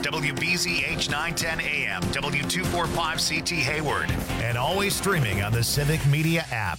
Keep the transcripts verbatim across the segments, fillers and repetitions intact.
W B Z H nine ten A M, W two forty-five C T Hayward, and always streaming on the Civic Media app.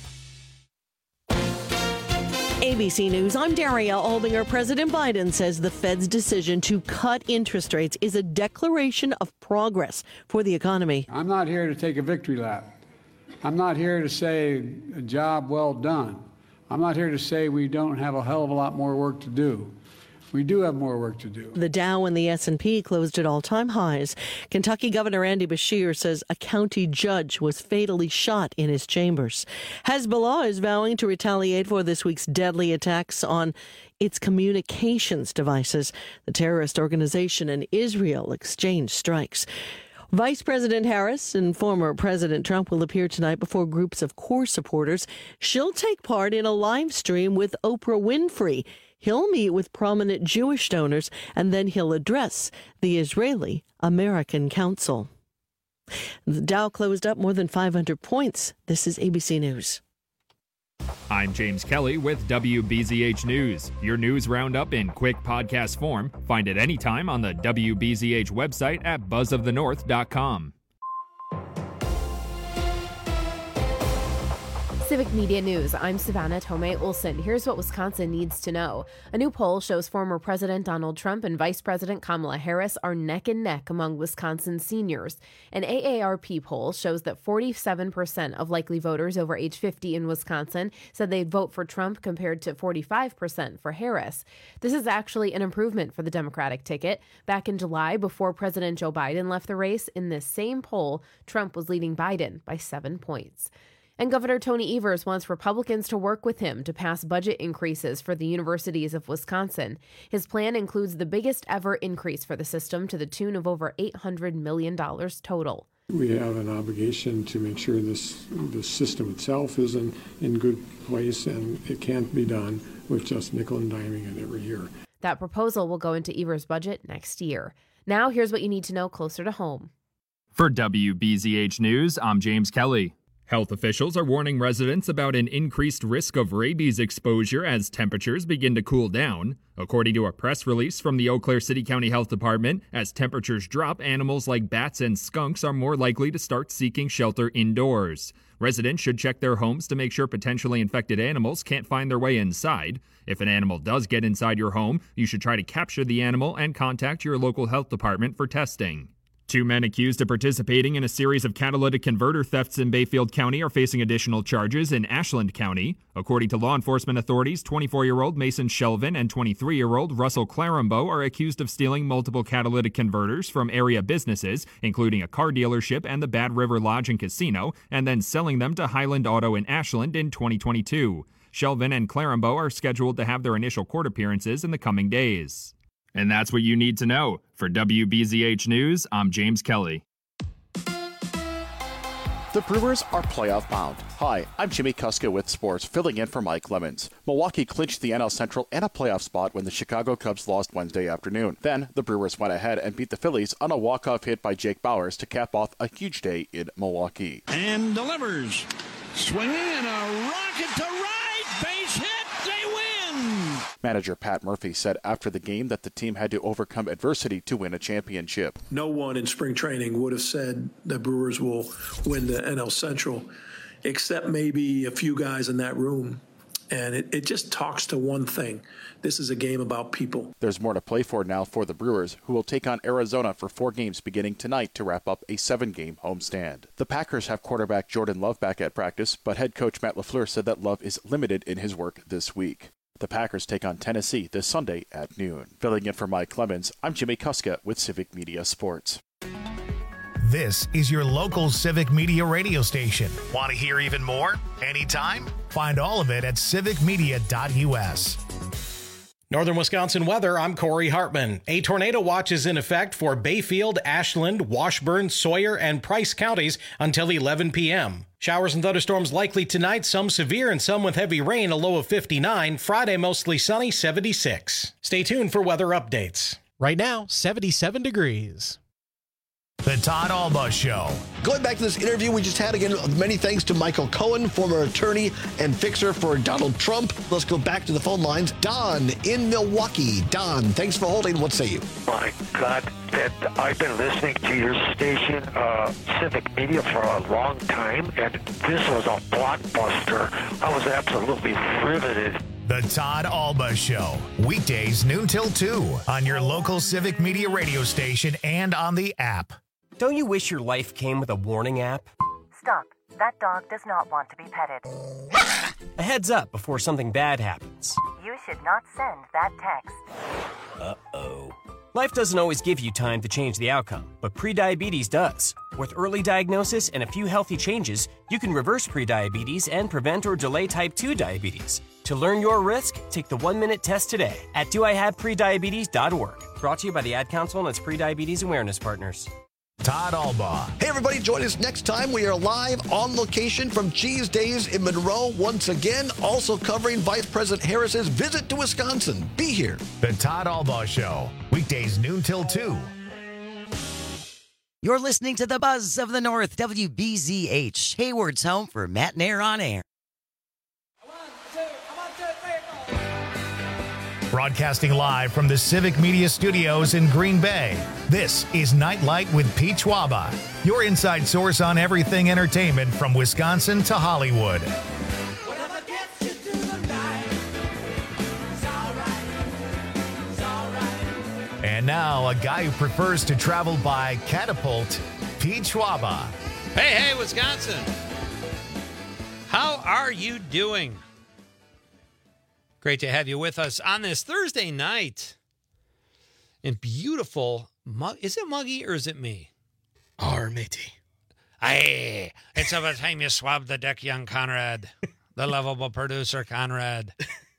A B C News, I'm Daria Albinger. President Biden says the Fed's decision to cut interest rates is a declaration of progress for the economy. I'm not here to take a victory lap. I'm not here to say a job well done. I'm not here to say we don't have a hell of a lot more work to do. We do have more work to do. The Dow and the S and P closed at all-time highs. Kentucky Governor Andy Beshear says a county judge was fatally shot in his chambers. Hezbollah is vowing to retaliate for this week's deadly attacks on its communications devices. The terrorist organization and Israel exchanged strikes. Vice President Harris and former President Trump will appear tonight before groups of core supporters. She'll take part in a live stream with Oprah Winfrey. He'll meet with prominent Jewish donors, and then he'll address the Israeli-American Council. The Dow closed up more than five hundred points. This is A B C News. I'm James Kelly with W B Z H News. Your news roundup in quick podcast form. Find it anytime on the W B Z H website at buzz of the north dot com. Civic Media News, I'm Savannah Tomei Olson. Here's what Wisconsin needs to know. A new poll shows former President Donald Trump and Vice President Kamala Harris are neck and neck among Wisconsin seniors. An A A R P poll shows that forty-seven percent of likely voters over age fifty in Wisconsin said they'd vote for Trump compared to forty-five percent for Harris. This is actually an improvement for the Democratic ticket. Back in July, before President Joe Biden left the race, in this same poll, Trump was leading Biden by seven points. And Governor Tony Evers wants Republicans to work with him to pass budget increases for the universities of Wisconsin. His plan includes the biggest ever increase for the system to the tune of over eight hundred million dollars total. We have an obligation to make sure this the system itself is in, in good place, and it can't be done with just nickel and diming it every year. That proposal will go into Evers' budget next year. Now here's what you need to know closer to home. For W B Z H News, I'm James Kelly. Health officials are warning residents about an increased risk of rabies exposure as temperatures begin to cool down. According to a press release from the Eau Claire City County Health Department, as temperatures drop, animals like bats and skunks are more likely to start seeking shelter indoors. Residents should check their homes to make sure potentially infected animals can't find their way inside. If an animal does get inside your home, you should try to capture the animal and contact your local health department for testing. Two men accused of participating in a series of catalytic converter thefts in Bayfield County are facing additional charges in Ashland County. According to law enforcement authorities, twenty-four-year-old Mason Shelvin and twenty-three-year-old Russell Clarambo are accused of stealing multiple catalytic converters from area businesses, including a car dealership and the Bad River Lodge and Casino, and then selling them to Highland Auto in Ashland in twenty twenty-two. Shelvin and Clarambo are scheduled to have their initial court appearances in the coming days. And that's what you need to know. For W B Z H News, I'm James Kelly. The Brewers are playoff bound. Hi, I'm Jimmy Kuska with sports, filling in for Mike Lemons. Milwaukee clinched the N L Central and a playoff spot when the Chicago Cubs lost Wednesday afternoon. Then, the Brewers went ahead and beat the Phillies on a walk-off hit by Jake Bauers to cap off a huge day in Milwaukee. And delivers. Swinging and a rocket to right. Base hit. They win. Manager Pat Murphy said after the game that the team had to overcome adversity to win a championship. No one in spring training would have said the Brewers will win the N L Central, except maybe a few guys in that room. And it, it just talks to one thing. This is a game about people. There's more to play for now for the Brewers, who will take on Arizona for four games beginning tonight to wrap up a seven-game homestand. The Packers have quarterback Jordan Love back at practice, but head coach Matt LaFleur said that Love is limited in his work this week. The Packers take on Tennessee this Sunday at noon. Filling in for Mike Clemens, I'm Jimmy Kuska with Civic Media Sports. This is your local Civic Media radio station. Want to hear even more? Anytime? Find all of it at civic media dot u s. Northern Wisconsin weather, I'm Corey Hartman. A tornado watch is in effect for Bayfield, Ashland, Washburn, Sawyer, and Price counties until eleven p.m. Showers and thunderstorms likely tonight, some severe and some with heavy rain, a low of fifty-nine. Friday, mostly sunny, seventy-six. Stay tuned for weather updates. Right now, seventy-seven degrees. The Todd Alba Show. Going back to this interview we just had, again, many thanks to Michael Cohen, former attorney and fixer for Donald Trump. Let's go back to the phone lines. Don in Milwaukee. Don, thanks for holding. What say you? My God, that I've been listening to your station, uh, Civic Media, for a long time, and this was a blockbuster. I was absolutely riveted. The Todd Alba Show. Weekdays noon till two on your local Civic Media radio station and on the app. Don't you wish your life came with a warning app? Stop. That dog does not want to be petted. A heads up before something bad happens. You should not send that text. Uh-oh. Life doesn't always give you time to change the outcome, but prediabetes does. With early diagnosis and a few healthy changes, you can reverse prediabetes and prevent or delay type two diabetes. To learn your risk, take the one-minute test today at do I have prediabetes dot org. Brought to you by the Ad Council and its prediabetes awareness partners. Todd Alba. Hey, everybody, join us next time. We are live on location from Cheese Days in Monroe once again, also covering Vice President Harris's visit to Wisconsin. Be here. The Todd Alba Show. Weekdays noon till two. You're listening to the Buzz of the North, W B Z H, Hayward's home for Matt Nair on air. Broadcasting live from the Civic Media Studios in Green Bay, this is Nightlight with Pete Schwaba, your inside source on everything entertainment from Wisconsin to Hollywood. And now, a guy who prefers to travel by catapult, Pete Schwaba. Hey, hey, Wisconsin. How are you doing? Great to have you with us on this Thursday night in beautiful, mug- is it muggy or is it me? Our matey. Aye, it's about time you swab the deck, young Conrad. The lovable producer, Conrad.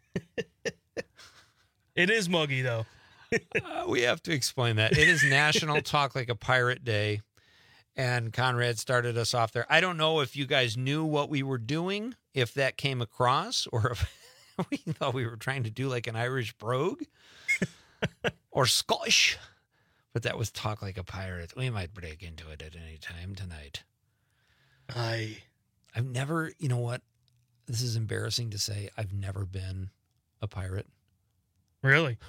It is muggy, though. uh, we have to explain that. It is National Talk Like a Pirate Day, and Conrad started us off there. I don't know if you guys knew what we were doing, if that came across, or if we thought we were trying to do like an Irish brogue or Scottish, but that was Talk Like a Pirate. We might break into it at any time tonight. I, I've never, you know what? This is embarrassing to say. I've never been a pirate. Really?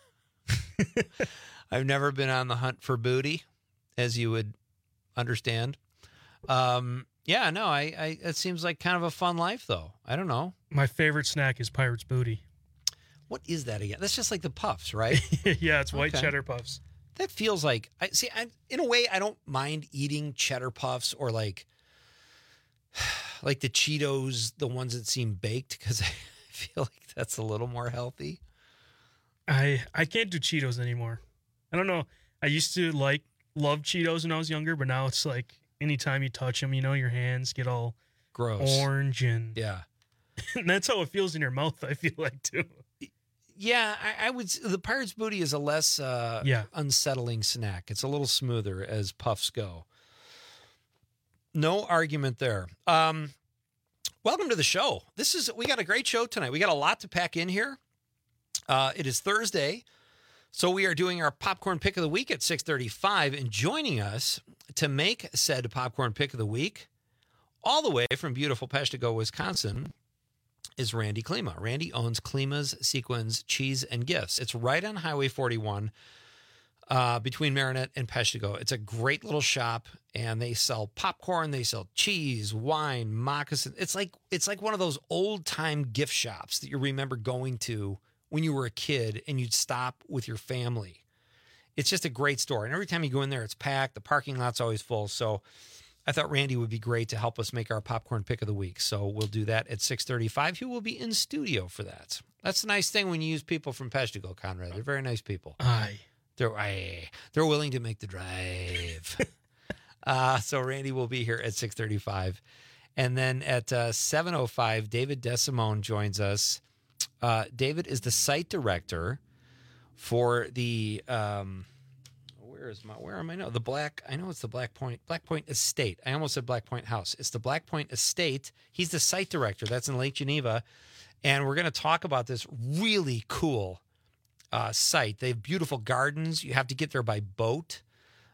I've never been on the hunt for booty, as you would understand. Um, yeah, no, I, I, it seems like kind of a fun life, though. I don't know. My favorite snack is Pirate's Booty. What is that again? That's just like the puffs, right? Yeah, it's white Okay. cheddar puffs. That feels like, I see, I, in a way, I don't mind eating cheddar puffs or like, like the Cheetos, the ones that seem baked, because I feel like that's a little more healthy. I I can't do Cheetos anymore. I don't know. I used to like love Cheetos when I was younger, but now it's like anytime you touch them, you know, your hands get all gross, orange, and yeah, and that's how it feels in your mouth. I feel like too. Yeah, I, I would. The Pirate's Booty is a less uh, yeah. unsettling snack. It's a little smoother as puffs go. No argument there. Um, welcome to the show. This is we got a great show tonight. We got a lot to pack in here. Uh, it is Thursday, so we are doing our popcorn pick of the week at six thirty-five, and joining us to make said popcorn pick of the week, all the way from beautiful Peshtigo, Wisconsin, is Randy Klima. Randy owns Klima's Sequins Cheese and Gifts. It's right on Highway forty-one uh, between Marinette and Peshtigo. It's a great little shop, and they sell popcorn, they sell cheese, wine, moccasin. It's like it's like one of those old-time gift shops that you remember going to when you were a kid and you'd stop with your family. It's just a great store. And every time you go in there, it's packed. The parking lot's always full. So I thought Randy would be great to help us make our popcorn pick of the week. So we'll do that at six thirty-five. He will be in studio for that. That's the nice thing when you use people from Peshtigo, Conrad. They're very nice people. Aye. They're, aye. They're willing to make the drive. uh, so Randy will be here at six thirty-five. And then at uh, seven oh five, David DeSimone joins us. Uh, David is the site director for the, um, where is my, where am I now? The Black, I know it's the Black Point, Black Point Estate. I almost said Black Point House. It's the Black Point Estate. He's the site director. That's in Lake Geneva. And we're going to talk about this really cool uh, site. They have beautiful gardens. You have to get there by boat.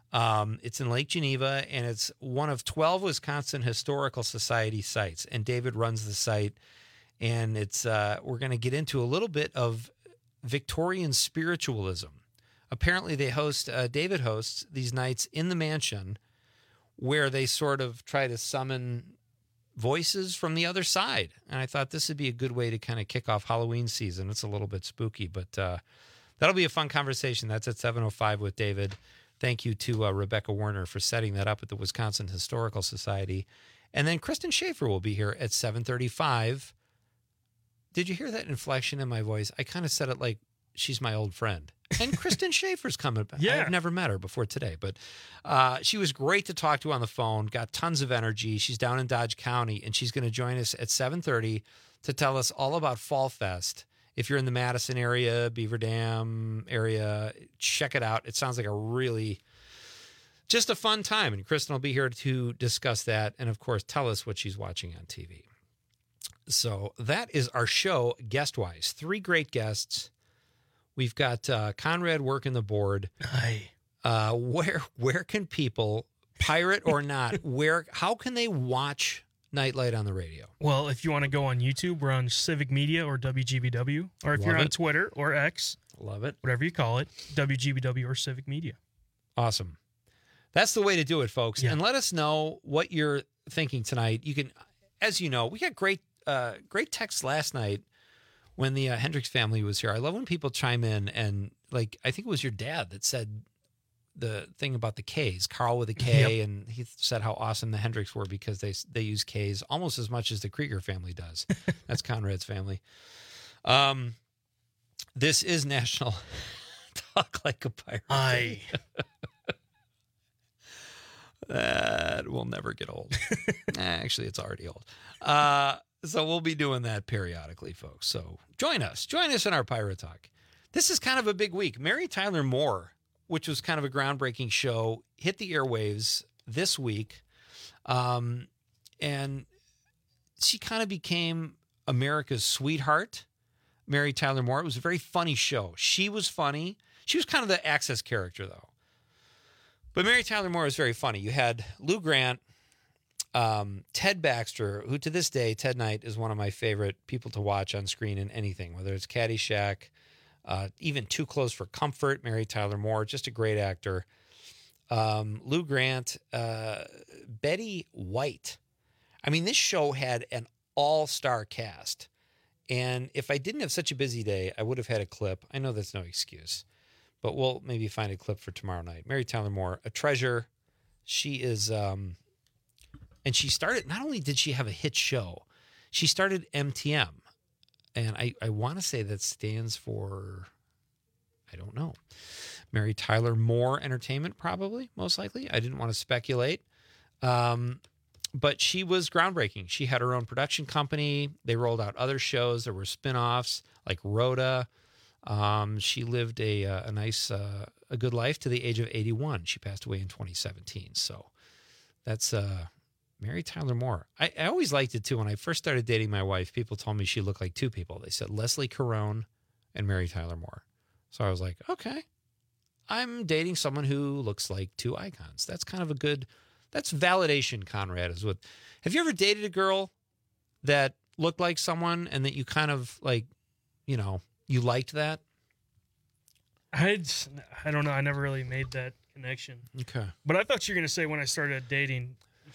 Um, it's in Lake Geneva, and it's one of twelve Wisconsin Historical Society sites. And David runs the site, and it's uh, we're going to get into a little bit of Victorian spiritualism. Apparently, they host uh, David hosts these nights in the mansion, where they sort of try to summon voices from the other side. And I thought this would be a good way to kind of kick off Halloween season. It's a little bit spooky, but uh, that'll be a fun conversation. That's at seven oh five with David. Thank you to uh, Rebecca Warner for setting that up at the Wisconsin Historical Society. And then Kristen Schaefer will be here at seven thirty-five. Did you hear that inflection in my voice? I kind of said it like she's my old friend. And Kristen Schaefer's coming back. Yeah. I've never met her before today, but uh, she was great to talk to on the phone, got tons of energy. She's down in Dodge County, and she's going to join us at seven thirty to tell us all about Fall Fest. If you're in the Madison area, Beaver Dam area, check it out. It sounds like a really, just a fun time. And Kristen will be here to discuss that and, of course, tell us what she's watching on T V. So that is our show guest-wise. Three great guests. We've got uh, Conrad working the board. Aye. Uh, where where can people, pirate or not, where how can they watch Nightlight on the radio? Well, if you want to go on YouTube, we're on Civic Media or W G B W. Or if Love you're on it. Twitter or X, Love it. whatever you call it, W G B W or Civic Media. Awesome. That's the way to do it, folks. Yeah. And let us know what you're thinking tonight. You can, as you know, we got great uh, great texts last night when the uh, Hendricks family was here. I love when people chime in and, like, I think it was your dad that said the thing about the K's, Carl with a K, Yep. and he said how awesome the Hendricks were because they they use K's almost as much as the Krieger family does. That's Conrad's family. Um, this is National Talk Like a Pirate Aye. That will never get old. Actually, it's already old. Uh, so we'll be doing that periodically, folks. So join us. Join us in our Pirate Talk. This is kind of a big week. Mary Tyler Moore, which was kind of a groundbreaking show, hit the airwaves this week. Um, and she kind of became America's sweetheart, Mary Tyler Moore. It was a very funny show. She was funny. She was kind of the Access character, though. But Mary Tyler Moore was very funny. You had Lou Grant, um, Ted Baxter, who to this day, Ted Knight is one of my favorite people to watch on screen in anything, whether it's Caddyshack, uh, even Too Close for Comfort, Mary Tyler Moore, just a great actor. Um, Lou Grant, uh, Betty White. I mean, this show had an all-star cast. And if I didn't have such a busy day, I would have had a clip. I know that's no excuse, but we'll maybe find a clip for tomorrow night. Mary Tyler Moore, a treasure. She is, um, and she started, not only did she have a hit show, she started M T M. And I, I want to say that stands for, I don't know, Mary Tyler Moore Entertainment, probably, most likely. I didn't want to speculate. Um, but she was groundbreaking. She had her own production company. They rolled out other shows. There were spinoffs like Rhoda. Um, she lived a uh, a nice, uh, a good life to the age of eighty-one. She passed away in twenty seventeen. So that's uh, Mary Tyler Moore. I, I always liked it too. When I first started dating my wife, people told me she looked like two people. They said Leslie Caron and Mary Tyler Moore. So I was like, okay, I'm dating someone who looks like two icons. That's kind of a good, that's validation, Conrad, is what. Have you ever dated a girl that looked like someone and that you kind of like, you know, you liked that? I I don't know. I never really made that connection. Okay. But I thought you were going to say when I started dating.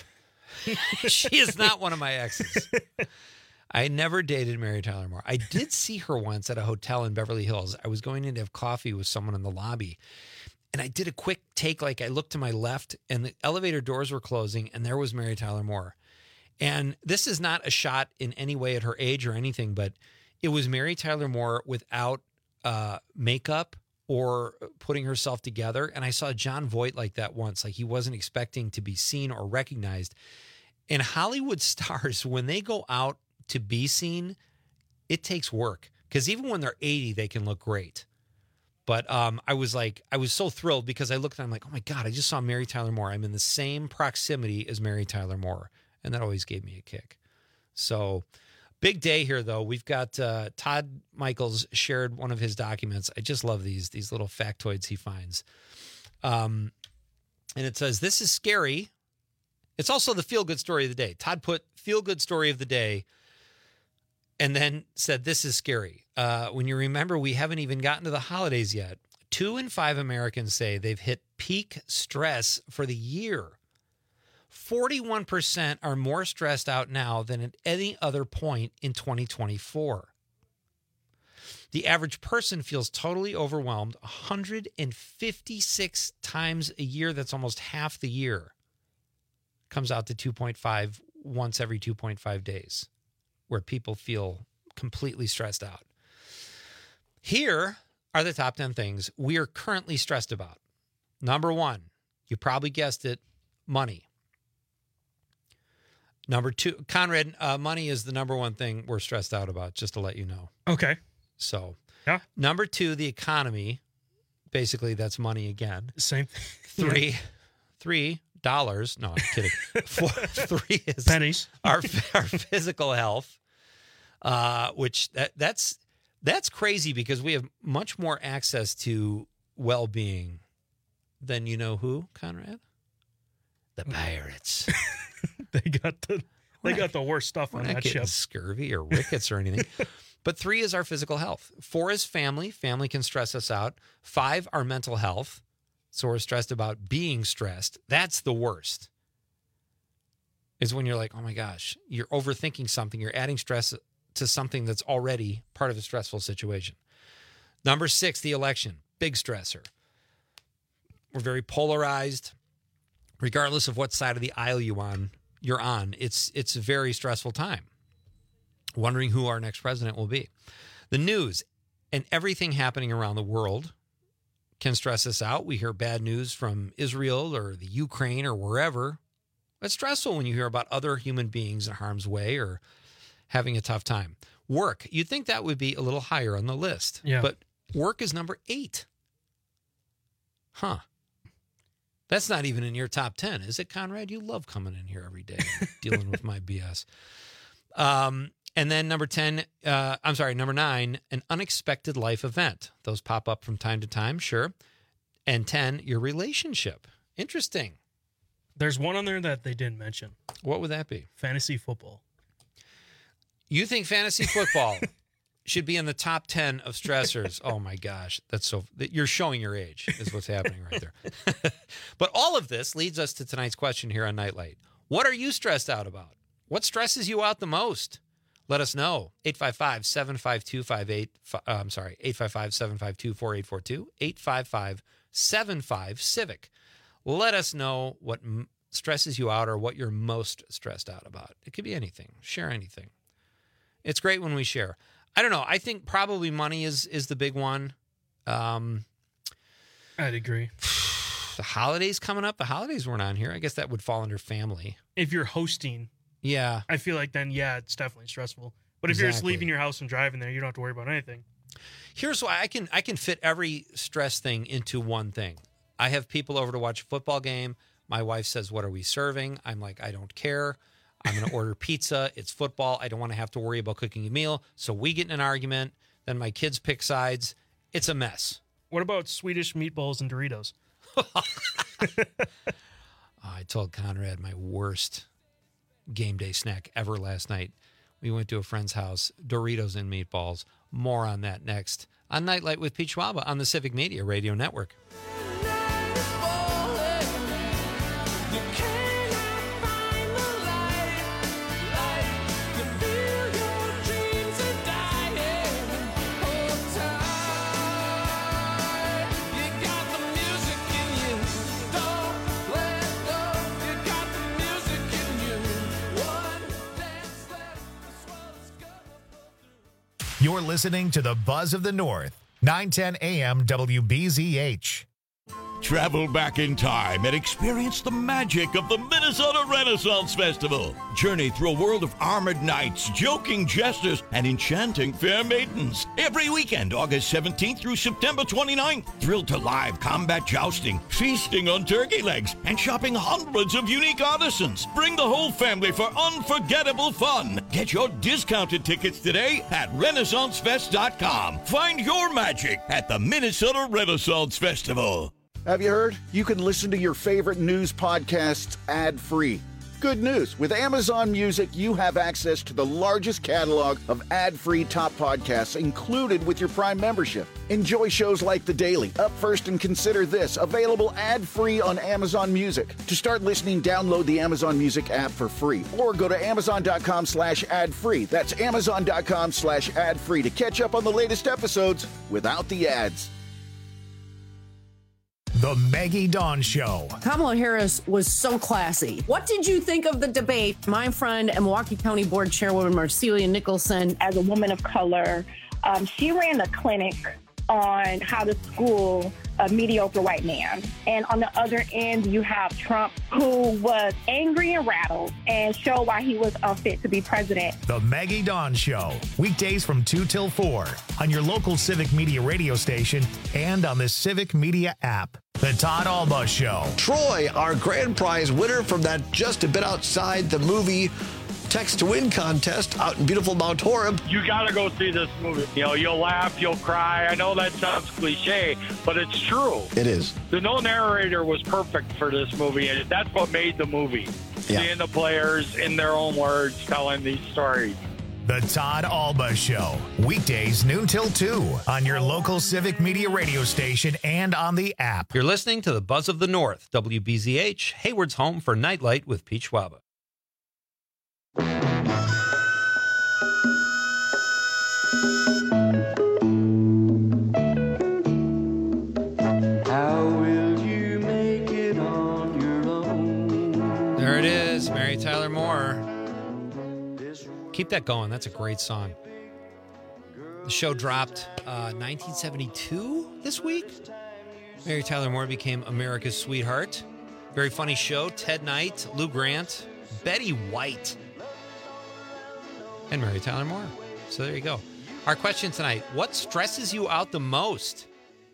She is not one of my exes. I never dated Mary Tyler Moore. I did see her once at a hotel in Beverly Hills. I was going in to have coffee with someone in the lobby. And I did a quick take, like I looked to my left and the elevator doors were closing and there was Mary Tyler Moore. And this is not a shot in any way at her age or anything, but it was Mary Tyler Moore without uh, makeup or putting herself together. And I saw John Voight like that once, like he wasn't expecting to be seen or recognized. And Hollywood stars, when they go out to be seen, it takes work because even when they're eighty, they can look great. But um, I was like, I was so thrilled because I looked and I'm like, oh my God, I just saw Mary Tyler Moore. I'm in the same proximity as Mary Tyler Moore. And that always gave me a kick. So big day here, though. We've got uh, Todd Michaels shared one of his documents. I just love these, these little factoids he finds. Um, And it says, this is scary. It's also the feel-good story of the day. Todd put feel-good story of the day and then said, this is scary. Uh, when you remember, we haven't even gotten to the holidays yet. Two in five Americans say they've hit peak stress for the year. forty-one percent are more stressed out now than at any other point in twenty twenty-four. The average person feels totally overwhelmed one hundred fifty-six times a year. That's almost half the year. Comes out to two point five once every two point five days, where people feel completely stressed out. Here are the top ten things we are currently stressed about. Number one, you probably guessed it, money. Number two, Conrad, uh, money is the number one thing we're stressed out about, just to let you know. Okay. So, yeah. Number two, the economy. Basically, that's money again. Same. Three, Yeah. three dollars. No, I'm kidding. Four, three is pennies. Our our physical health, uh, which that that's that's crazy because we have much more access to well-being than you know who, Conrad? The pirates. They got the they got the worst stuff on We're not that getting ship. scurvy or rickets or anything. But three is our physical health. Four is family. Family can stress us out. Five, our mental health. So we're stressed about being stressed. That's the worst. Is when you're like, oh my gosh, you're overthinking something. You're adding stress to something that's already part of a stressful situation. Number six, the election. Big stressor. We're very polarized. Regardless of what side of the aisle you on, you're on, it's it's a very stressful time. Wondering who our next president will be. The news and everything happening around the world can stress us out. We hear bad news from Israel or the Ukraine or wherever. It's stressful when you hear about other human beings in harm's way or having a tough time. Work, you'd think that would be a little higher on the list. Yeah. But work is number eight. Huh. That's not even in your top ten, is it, Conrad? You love coming in here every day and dealing with my B S. Um, and then number ten, uh, I'm sorry, number nine, an unexpected life event. Those pop up from time to time, sure. And ten, your relationship. Interesting. There's one on there that they didn't mention. What would that be? Fantasy football. You think fantasy football should be in the top ten of stressors? Oh my gosh, that's so. You're showing your age, is what's happening right there. But all of this leads us to tonight's question here on Nightlight. What are you stressed out about? What stresses you out the most? Let us know. eight five five, seven five two, five eight. Uh, I'm sorry, eight five five, seven five two, four eight four two, eight five five, seven five, Civic. Let us know what m- stresses you out or what you're most stressed out about. It could be anything. Share anything. It's great when we share. I don't know. I think probably money is is the big one. Um, I'd agree. The holidays coming up. The holidays weren't on here. I guess that would fall under family. If you're hosting, yeah, I feel like then, yeah, it's definitely stressful. But if you're just Exactly. leaving your house and driving there, you don't have to worry about anything. Here's why I can I can fit every stress thing into one thing. I have people over to watch a football game. My wife says, "What are we serving?" I'm like, "I don't care. I'm going to order pizza. It's football. I don't want to have to worry about cooking a meal." So we get in an argument. Then my kids pick sides. It's a mess. What about Swedish meatballs and Doritos? I told Conrad my worst game day snack ever last night. We went to a friend's house, Doritos and meatballs. More on that next on Nightlight with Pete Schwaba on the Civic Media Radio Network. You're listening to the Buzz of the North, nine ten A M W B Z H. Travel back in time and experience the magic of the Minnesota Renaissance Festival. Journey through a world of armored knights, joking jesters, and enchanting fair maidens. Every weekend, August seventeenth through September twenty-ninth. Thrill to live combat jousting, feasting on turkey legs, and shopping hundreds of unique artisans. Bring the whole family for unforgettable fun. Get your discounted tickets today at Renaissance Fest dot com. Find your magic at the Minnesota Renaissance Festival. Have you heard? You can listen to your favorite news podcasts ad-free. Good news. With Amazon Music, you have access to the largest catalog of ad-free top podcasts included with your Prime membership. Enjoy shows like The Daily, Up First and Consider This, available ad-free on Amazon Music. To start listening, download the Amazon Music app for free or go to amazon.com slash ad-free. That's amazon.com slash ad-free to catch up on the latest episodes without the ads. The Maggie Dawn Show. Kamala Harris was so classy. What did you think of the debate? My friend and Milwaukee County Board Chairwoman Marcelia Nicholson. As a woman of color, um, she ran a clinic on how to school a mediocre white man. And on the other end, you have Trump, who was angry and rattled and showed why he was unfit to be president. The Maggie Dawn Show. Weekdays from two till four on your local Civic Media radio station and on the Civic Media app. The Todd Alba Show. Troy, our grand prize winner from that Just a Bit Outside the Movie Text to Win contest out in beautiful Mount Horeb. You got to go see this movie. You know, you'll laugh, you'll cry. I know that sounds cliche, but it's true. It is. The no narrator was perfect for this movie, and that's what made the movie. Yeah. Seeing the players in their own words telling these stories. The Todd Alba Show. Weekdays noon till two on your local Civic Media radio station and on the app. You're listening to the Buzz of the North, W B Z H, Hayward's home for Nightlight with Pete Schwaba. How will you make it on your own? There it is, Mary Tyler Moore. Keep that going. That's a great song. The show dropped uh, nineteen seventy-two this week. Mary Tyler Moore became America's sweetheart. Very funny show. Ted Knight, Lou Grant, Betty White, and Mary Tyler Moore. So there you go. Our question tonight, what stresses you out the most?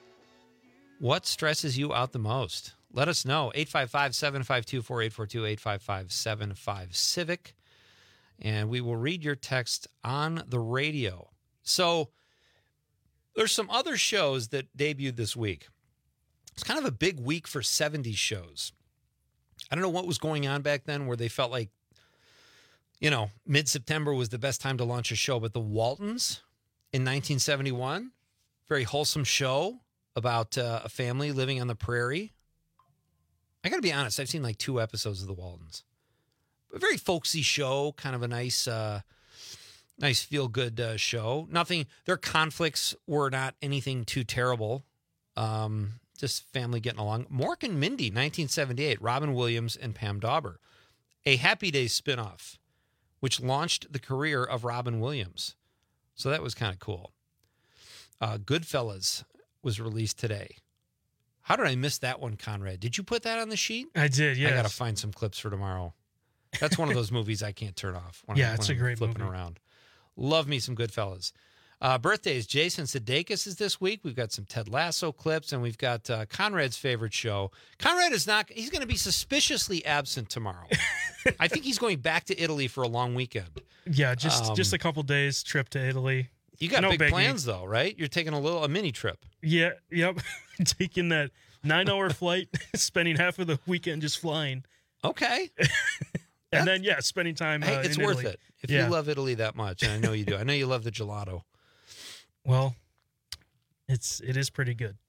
What stresses you out the most? Let us know. eight five five, seven five two, four eight four two, eight five five, seven five, Civic. And we will read your text on the radio. So there's some other shows that debuted this week. It's kind of a big week for seventies shows. I don't know what was going on back then where they felt like, you know, mid-September was the best time to launch a show. But the Waltons in nineteen seventy-one, very wholesome show about uh, a family living on the prairie. I got to be honest, I've seen like two episodes of the Waltons. A very folksy show, kind of a nice, uh, nice feel-good uh, show. Nothing, their conflicts were not anything too terrible. Um, just family getting along. Mork and Mindy, nineteen seventy-eight, Robin Williams and Pam Dauber. A Happy Days spinoff, which launched the career of Robin Williams. So that was kind of cool. Uh, Goodfellas was released today. How did I miss that one, Conrad? Did you put that on the sheet? I did, yes. I got to find some clips for tomorrow. That's one of those movies I can't turn off. When yeah, I, it's when a I'm great flipping movie. around. Love me some Goodfellas. Uh, birthdays, Jason Sudeikis is this week. We've got some Ted Lasso clips, and we've got uh, Conrad's favorite show. Conrad is not, he's going to be suspiciously absent tomorrow. I think he's going back to Italy for a long weekend. Yeah, just Um, just a couple days trip to Italy. You got No big biggie. plans, though, right? You're taking a little, a mini trip. Yeah, yep. Taking that nine-hour flight, spending half of the weekend just flying. Okay. And then, yeah, spending time Hey, uh, it's in worth Italy. it. If Yeah. you love Italy that much, and I know you do. I know you love the gelato. Well, it's it is pretty good.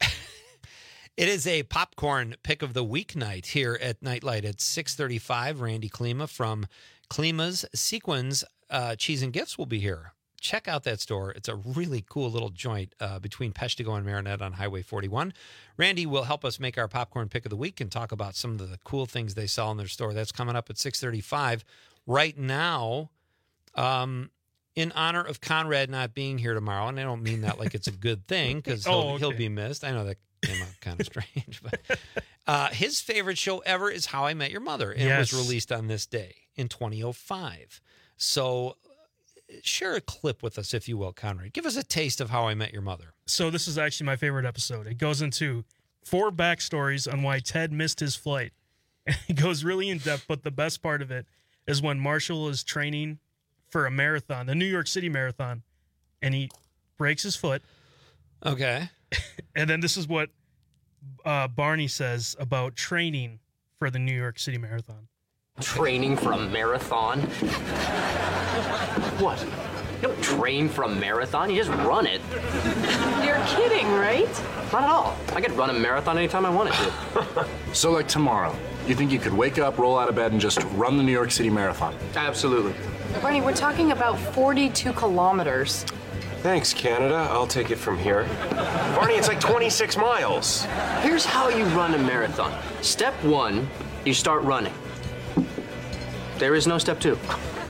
It is a popcorn pick of the week night here at Nightlight at six thirty-five. Randy Klima from Klima's Sequins uh, Cheese and Gifts will be here. Check out that store. It's a really cool little joint uh, between Peshtigo and Marinette on Highway forty-one. Randy will help us make our popcorn pick of the week and talk about some of the cool things they sell in their store. That's coming up at six thirty-five. Right now, um, in honor of Conrad not being here tomorrow, and I don't mean that like it's a good thing because he'll, Oh, okay. he'll be missed. I know that came out kind of strange, but uh, his favorite show ever is How I Met Your Mother, and Yes. it was released on this day in twenty oh five. So share a clip with us, if you will, Conrad. Give us a taste of How I Met Your Mother. So this is actually my favorite episode. It goes into four backstories on why Ted missed his flight. It goes really in depth, but the best part of it is when Marshall is training for a marathon, the New York City Marathon, and he breaks his foot. Okay. And then this is what uh, Barney says about training for the New York City Marathon. Training for a marathon? What? You don't train for a marathon, you just run it. You're kidding, right? Not at all. I could run a marathon anytime I wanted to. So, like tomorrow, you think you could wake up, roll out of bed, and just run the New York City Marathon? Absolutely. Barney, we're talking about forty-two kilometers. Thanks, Canada. I'll take it from here. Barney, it's like twenty-six miles. Here's how you run a marathon. Step one, you start running. There is no step two.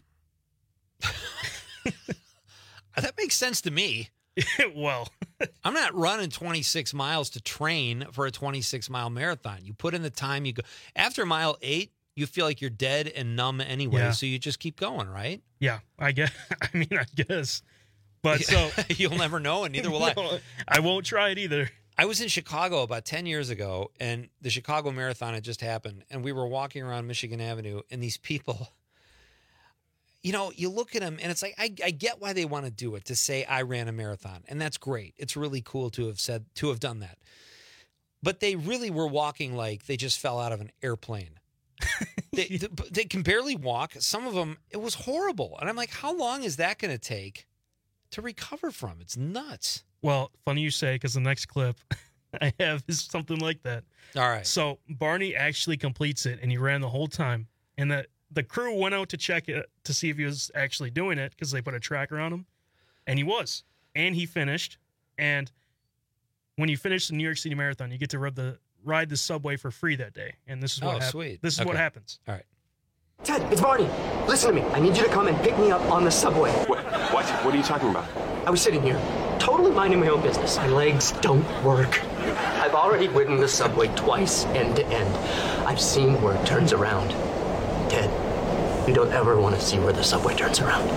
That makes sense to me. Well, I'm not running twenty-six miles to train for a twenty-six mile marathon. You put in the time, you go. After mile eight, you feel like you're dead and numb anyway, Yeah. so you just keep going, right? Yeah, I guess. I mean, I guess. But so you'll never know, and neither will I. No, I won't try it either. I was in Chicago about ten years ago, and the Chicago Marathon had just happened, and we were walking around Michigan Avenue, and these people, you know, you look at them, and it's like, I, I get why they want to do it, to say I ran a marathon, and that's great. It's really cool to have said, to have done that. But they really were walking like they just fell out of an airplane. they, they, they can barely walk. Some of them, it was horrible. And I'm like, how long is that going to take to recover from? It's nuts. Well, funny you say, because the next clip I have is something like that. All right. So Barney actually completes it, and he ran the whole time. And the, the crew went out to check it to see if he was actually doing it, because they put a tracker on him. And he was. And he finished. And when you finish the New York City Marathon, you get to ride the, ride the subway for free that day. And this is what Oh, hap- sweet. This is Okay. what happens. All right. Ted, it's Barney. Listen to me. I need you to come and pick me up on the subway. What? What? What are you talking about? I was sitting here, totally minding my own business. My legs don't work. I've already ridden the subway twice, end to end. I've seen where it turns around. Ted, you don't ever want to see where the subway turns around.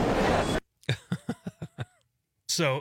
So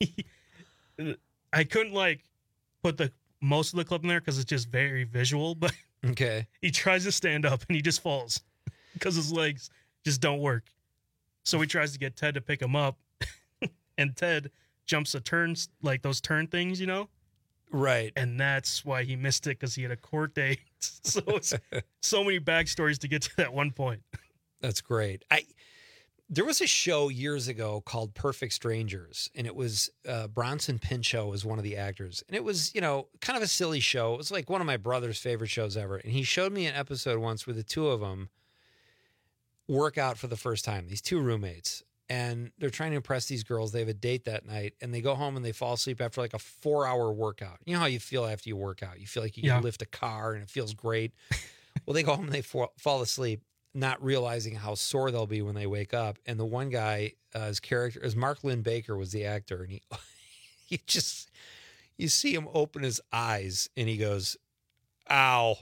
I couldn't like put the most of the clip in there because it's just very visual, but Okay. he tries to stand up and he just falls because his legs just don't work. So he tries to get Ted to pick him up, and Ted jumps the turns, like those turn things, you know? Right. And that's why he missed it, because he had a court date. So it's so many backstories to get to that one point. That's great. I there was a show years ago called Perfect Strangers, and it was uh, Bronson Pinchot was one of the actors, and it was, you know, kind of a silly show. It was like one of my brother's favorite shows ever, and he showed me an episode once where the two of them work out for the first time. These two roommates, and they're trying to impress these girls. They have a date that night, and they go home and they fall asleep after like a four-hour workout. You know how you feel after you work out? You feel like you Yeah. can lift a car, and it feels great. Well, they go home and they fall, fall asleep, not realizing how sore they'll be when they wake up. And the one guy, uh, his character, is Mark Lynn Baker was the actor, and he, he just, you see him open his eyes, and he goes, "Ow!"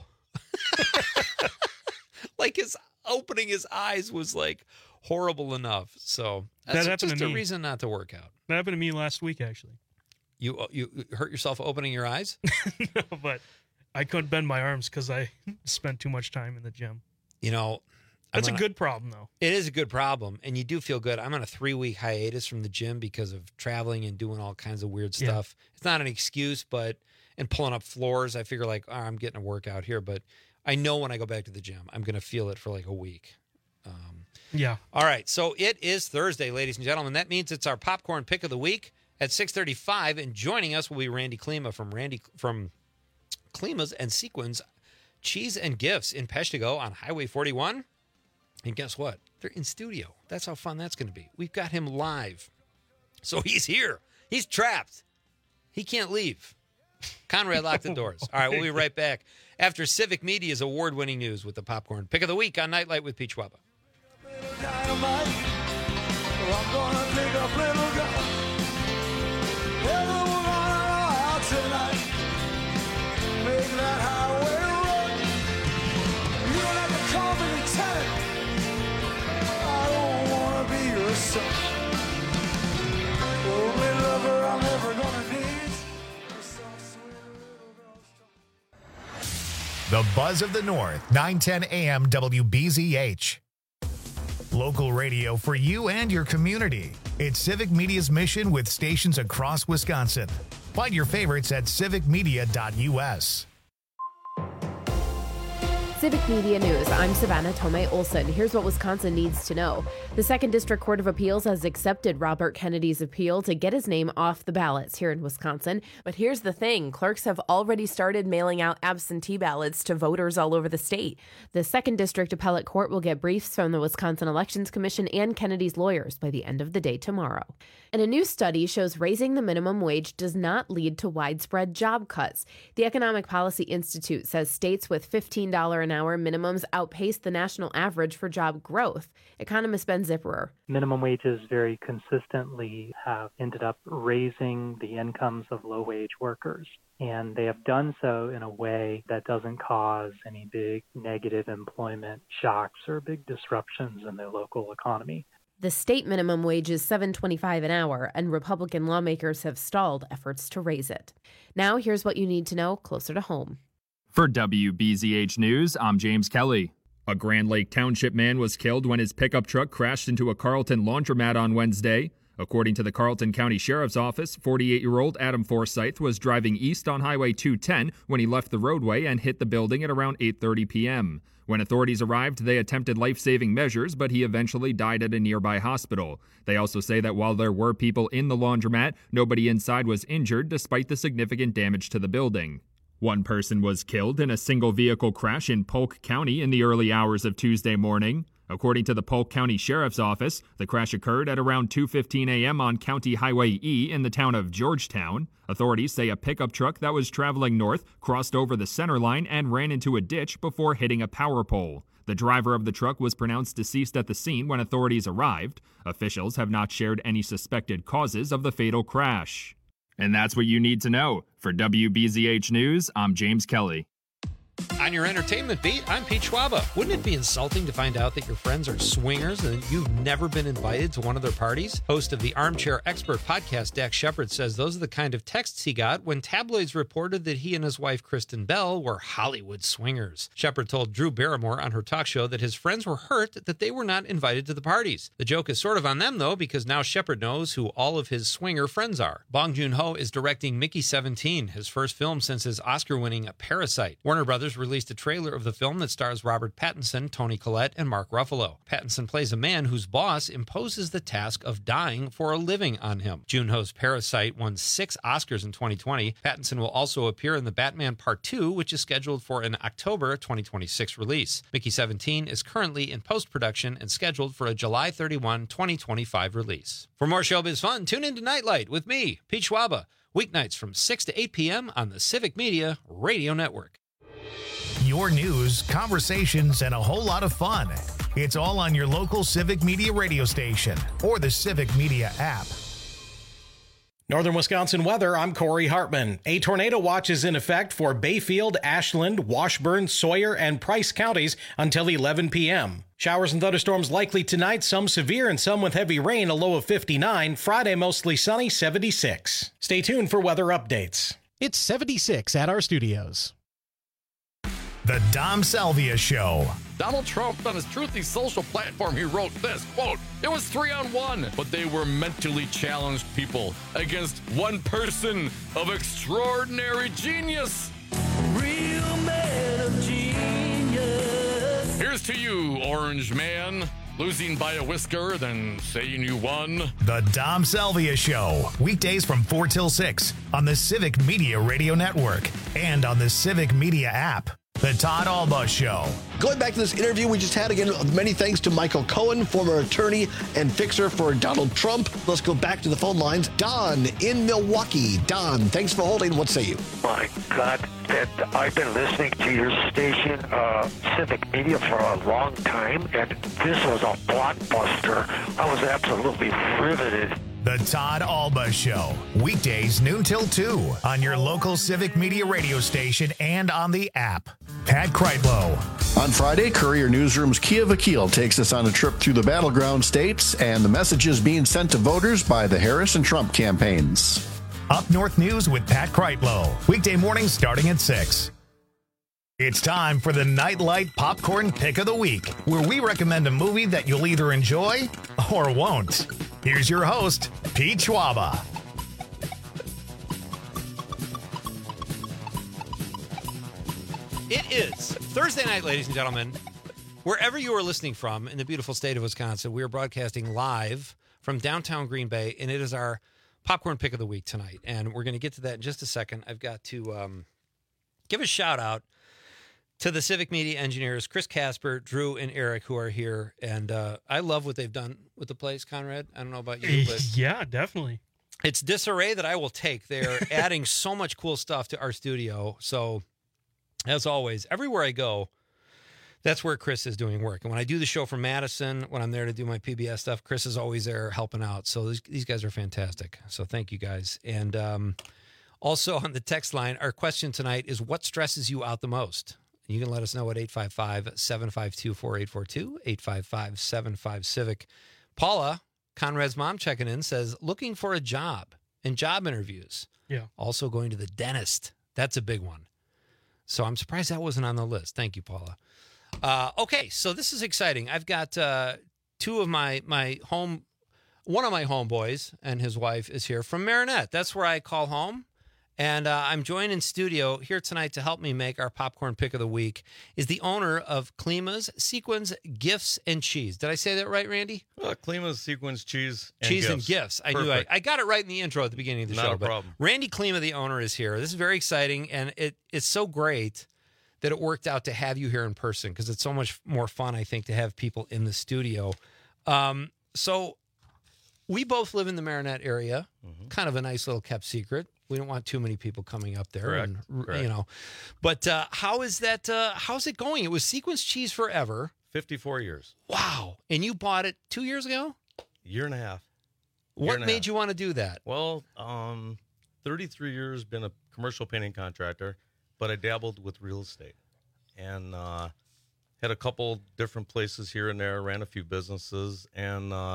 Like his opening his eyes was like horrible enough. So That that's happened just to a me. reason not to work out. That happened to me last week, actually. You you hurt yourself opening your eyes? No, but I couldn't bend my arms because I spent too much time in the gym. You know, That's I'm a on good problem, though. It is a good problem, and you do feel good. I'm on a three-week hiatus from the gym because of traveling and doing all kinds of weird Yeah. stuff. It's not an excuse, but and pulling up floors, I figure like, oh, I'm getting a workout here, but I know when I go back to the gym, I'm going to feel it for like a week. Um, Yeah. all right, so it is Thursday, ladies and gentlemen. That means it's our popcorn pick of the week at six thirty-five, and joining us will be Randy Klima from Randy from Klima's and Sequins Cheese and Gifts in Peshtigo on Highway forty-one. And guess what? They're in studio. That's how fun that's going to be. We've got him live. So he's here. He's trapped. He can't leave. Conrad locked the doors. All right, we'll be right back after Civic Media's award-winning news with the popcorn pick of the week on Nightlight with Pete Schwaba. Dynamite. Well, I'm gonna pick up little gun. Everyone out tonight. Make that highway run. You don't have to call me lieutenant. I don't wanna be your son. The only lover I'm ever gonna need. The Buzz of the North, nine ten A M W B Z H. Local radio for you and your community. It's Civic Media's mission with stations across Wisconsin. Find your favorites at civic media dot u s. Civic Media News. I'm Savannah Tomei Olson. Here's what Wisconsin needs to know. The Second District Court of Appeals has accepted Robert Kennedy's appeal to get his name off the ballots here in Wisconsin. But here's the thing. Clerks have already started mailing out absentee ballots to voters all over the state. The Second District Appellate Court will get briefs from the Wisconsin Elections Commission and Kennedy's lawyers by the end of the day tomorrow. And a new study shows raising the minimum wage does not lead to widespread job cuts. The Economic Policy Institute says states with fifteen dollars an hour minimums outpace the national average for job growth. Economist Ben Zipperer. Minimum wages very consistently have ended up raising the incomes of low-wage workers, and they have done so in a way that doesn't cause any big negative employment shocks or big disruptions in their local economy. The state minimum wage is seven dollars and twenty-five cents an hour, and Republican lawmakers have stalled efforts to raise it. Now, here's what you need to know closer to home. For W B Z H News, I'm James Kelly. A Grand Lake Township man was killed when his pickup truck crashed into a Carlton laundromat on Wednesday. According to the Carlton County Sheriff's Office, forty-eight-year-old Adam Forsyth was driving east on Highway two ten when he left the roadway and hit the building at around eight thirty p.m. When authorities arrived, they attempted life-saving measures, but he eventually died at a nearby hospital. They also say that while there were people in the laundromat, nobody inside was injured despite the significant damage to the building. One person was killed in a single-vehicle crash in Polk County in the early hours of Tuesday morning. According to the Polk County Sheriff's Office, the crash occurred at around two fifteen a.m. on County Highway E in the town of Georgetown. Authorities say a pickup truck that was traveling north crossed over the center line and ran into a ditch before hitting a power pole. The driver of the truck was pronounced deceased at the scene when authorities arrived. Officials have not shared any suspected causes of the fatal crash. And that's what you need to know. For W B Z H News, I'm James Kelly. On your entertainment beat, I'm Pete Schwaba. Wouldn't it be insulting to find out that your friends are swingers and you've never been invited to one of their parties? Host of the Armchair Expert podcast, Dax Shepard, says those are the kind of texts he got when tabloids reported that he and his wife, Kristen Bell, were Hollywood swingers. Shepard told Drew Barrymore on her talk show that his friends were hurt that they were not invited to the parties. The joke is sort of on them, though, because now Shepard knows who all of his swinger friends are. Bong Joon-ho is directing Mickey seventeen, his first film since his Oscar-winning Parasite. Warner Brothers released a trailer of the film that stars Robert Pattinson, Toni Collette, and Mark Ruffalo. Pattinson plays a man whose boss imposes the task of dying for a living on him. Joon-ho's Parasite won six Oscars in twenty twenty. Pattinson will also appear in The Batman Part two, which is scheduled for an October twenty twenty-six release. Mickey seventeen is currently in post-production and scheduled for a July thirty-first, twenty twenty-five release. For more showbiz fun, tune into Nightlight with me, Pete Schwaba, weeknights from six to eight p.m. on the Civic Media Radio Network. Your news, conversations, and a whole lot of fun. It's all on your local Civic Media radio station or the Civic Media app. Northern Wisconsin weather, I'm Corey Hartman. A tornado watch is in effect for Bayfield, Ashland, Washburn, Sawyer, and Price counties until eleven p.m. Showers and thunderstorms likely tonight, some severe and some with heavy rain, a low of fifty-nine. Friday, mostly sunny, seventy-six. Stay tuned for weather updates. It's seventy-six at our studios. The Dom Salvia Show. Donald Trump, on his Truthy social platform, he wrote this, quote, "It was three on one, but they were mentally challenged people against one person of extraordinary genius." Real man of genius. Here's to you, orange man. Losing by a whisker, then saying you won. The Dom Salvia Show. Weekdays from four till six on the Civic Media Radio Network and on the Civic Media app. The Todd Alba Show. Going back to this interview we just had, again, many thanks to Michael Cohen, former attorney and fixer for Donald Trump. Let's go back to the phone lines. Don in Milwaukee. Don, thanks for holding. What say you? My God, Ted, I've been listening to your station, uh, Civic Media, for a long time, and this was a blockbuster. I was absolutely riveted. The Todd Alba Show. Weekdays noon till two on your local Civic Media radio station and on the app. Pat Kreitlow. On Friday, Courier Newsroom's Kia Vakil takes us on a trip through the battleground states and the messages being sent to voters by the Harris and Trump campaigns. Up North News with Pat Kreitlow. Weekday mornings starting at six. It's time for the Nightlight Popcorn Pick of the Week, where we recommend a movie that you'll either enjoy or won't. Here's your host, Pete Schwaba. It is Thursday night, ladies and gentlemen. Wherever you are listening from in the beautiful state of Wisconsin, we are broadcasting live from downtown Green Bay, and it is our popcorn pick of the week tonight. And we're going to get to that in just a second. I've got to um, give a shout out to the Civic Media engineers, Chris Casper, Drew, and Eric, who are here. And uh, I love what they've done with the place, Conrad. I don't know about you, but yeah, definitely. It's disarray that I will take. They're adding so much cool stuff to our studio. So, as always, everywhere I go, that's where Chris is doing work. And when I do the show from Madison, when I'm there to do my P B S stuff, Chris is always there helping out. So these, these guys are fantastic. So thank you guys. And um, also on the text line, our question tonight is, what stresses you out the most? You can let us know at eight five five, seven five two, four eight four two, eight five five, seven five, Civic. Paula, Conrad's mom, checking in, says, looking for a job and job interviews. Yeah. Also going to the dentist. That's a big one. So I'm surprised that wasn't on the list. Thank you, Paula. Uh, okay, so this is exciting. I've got uh, two of my my home, one of my homeboys and his wife is here from Marinette. That's where I call home. And uh, I'm joined in studio here tonight to help me make our popcorn pick of the week is the owner of Klima's Sequins Gifts and Cheese. Did I say that right, Randy? Uh, Klima's Sequins Cheese and Cheese gifts. and Gifts. I Perfect. knew I, I got it right in the intro at the beginning of the Not show. a but problem. Randy Klima, the owner, is here. This is very exciting, and it it's so great that it worked out to have you here in person because it's so much more fun, I think, to have people in the studio. Um, so we both live in the Marinette area, Mm-hmm. kind of a nice little kept secret. We don't want too many people coming up there. Correct. And, Correct. You know, but uh, how is that? Uh, how's it going? It was Sequins Cheese forever. fifty-four years. Wow. And you bought it two years ago? Year and a half. Year What and a made half. you want to do that? Well, um, thirty-three years, been a commercial painting contractor, but I dabbled with real estate and uh, had a couple different places here and there, ran a few businesses, and uh,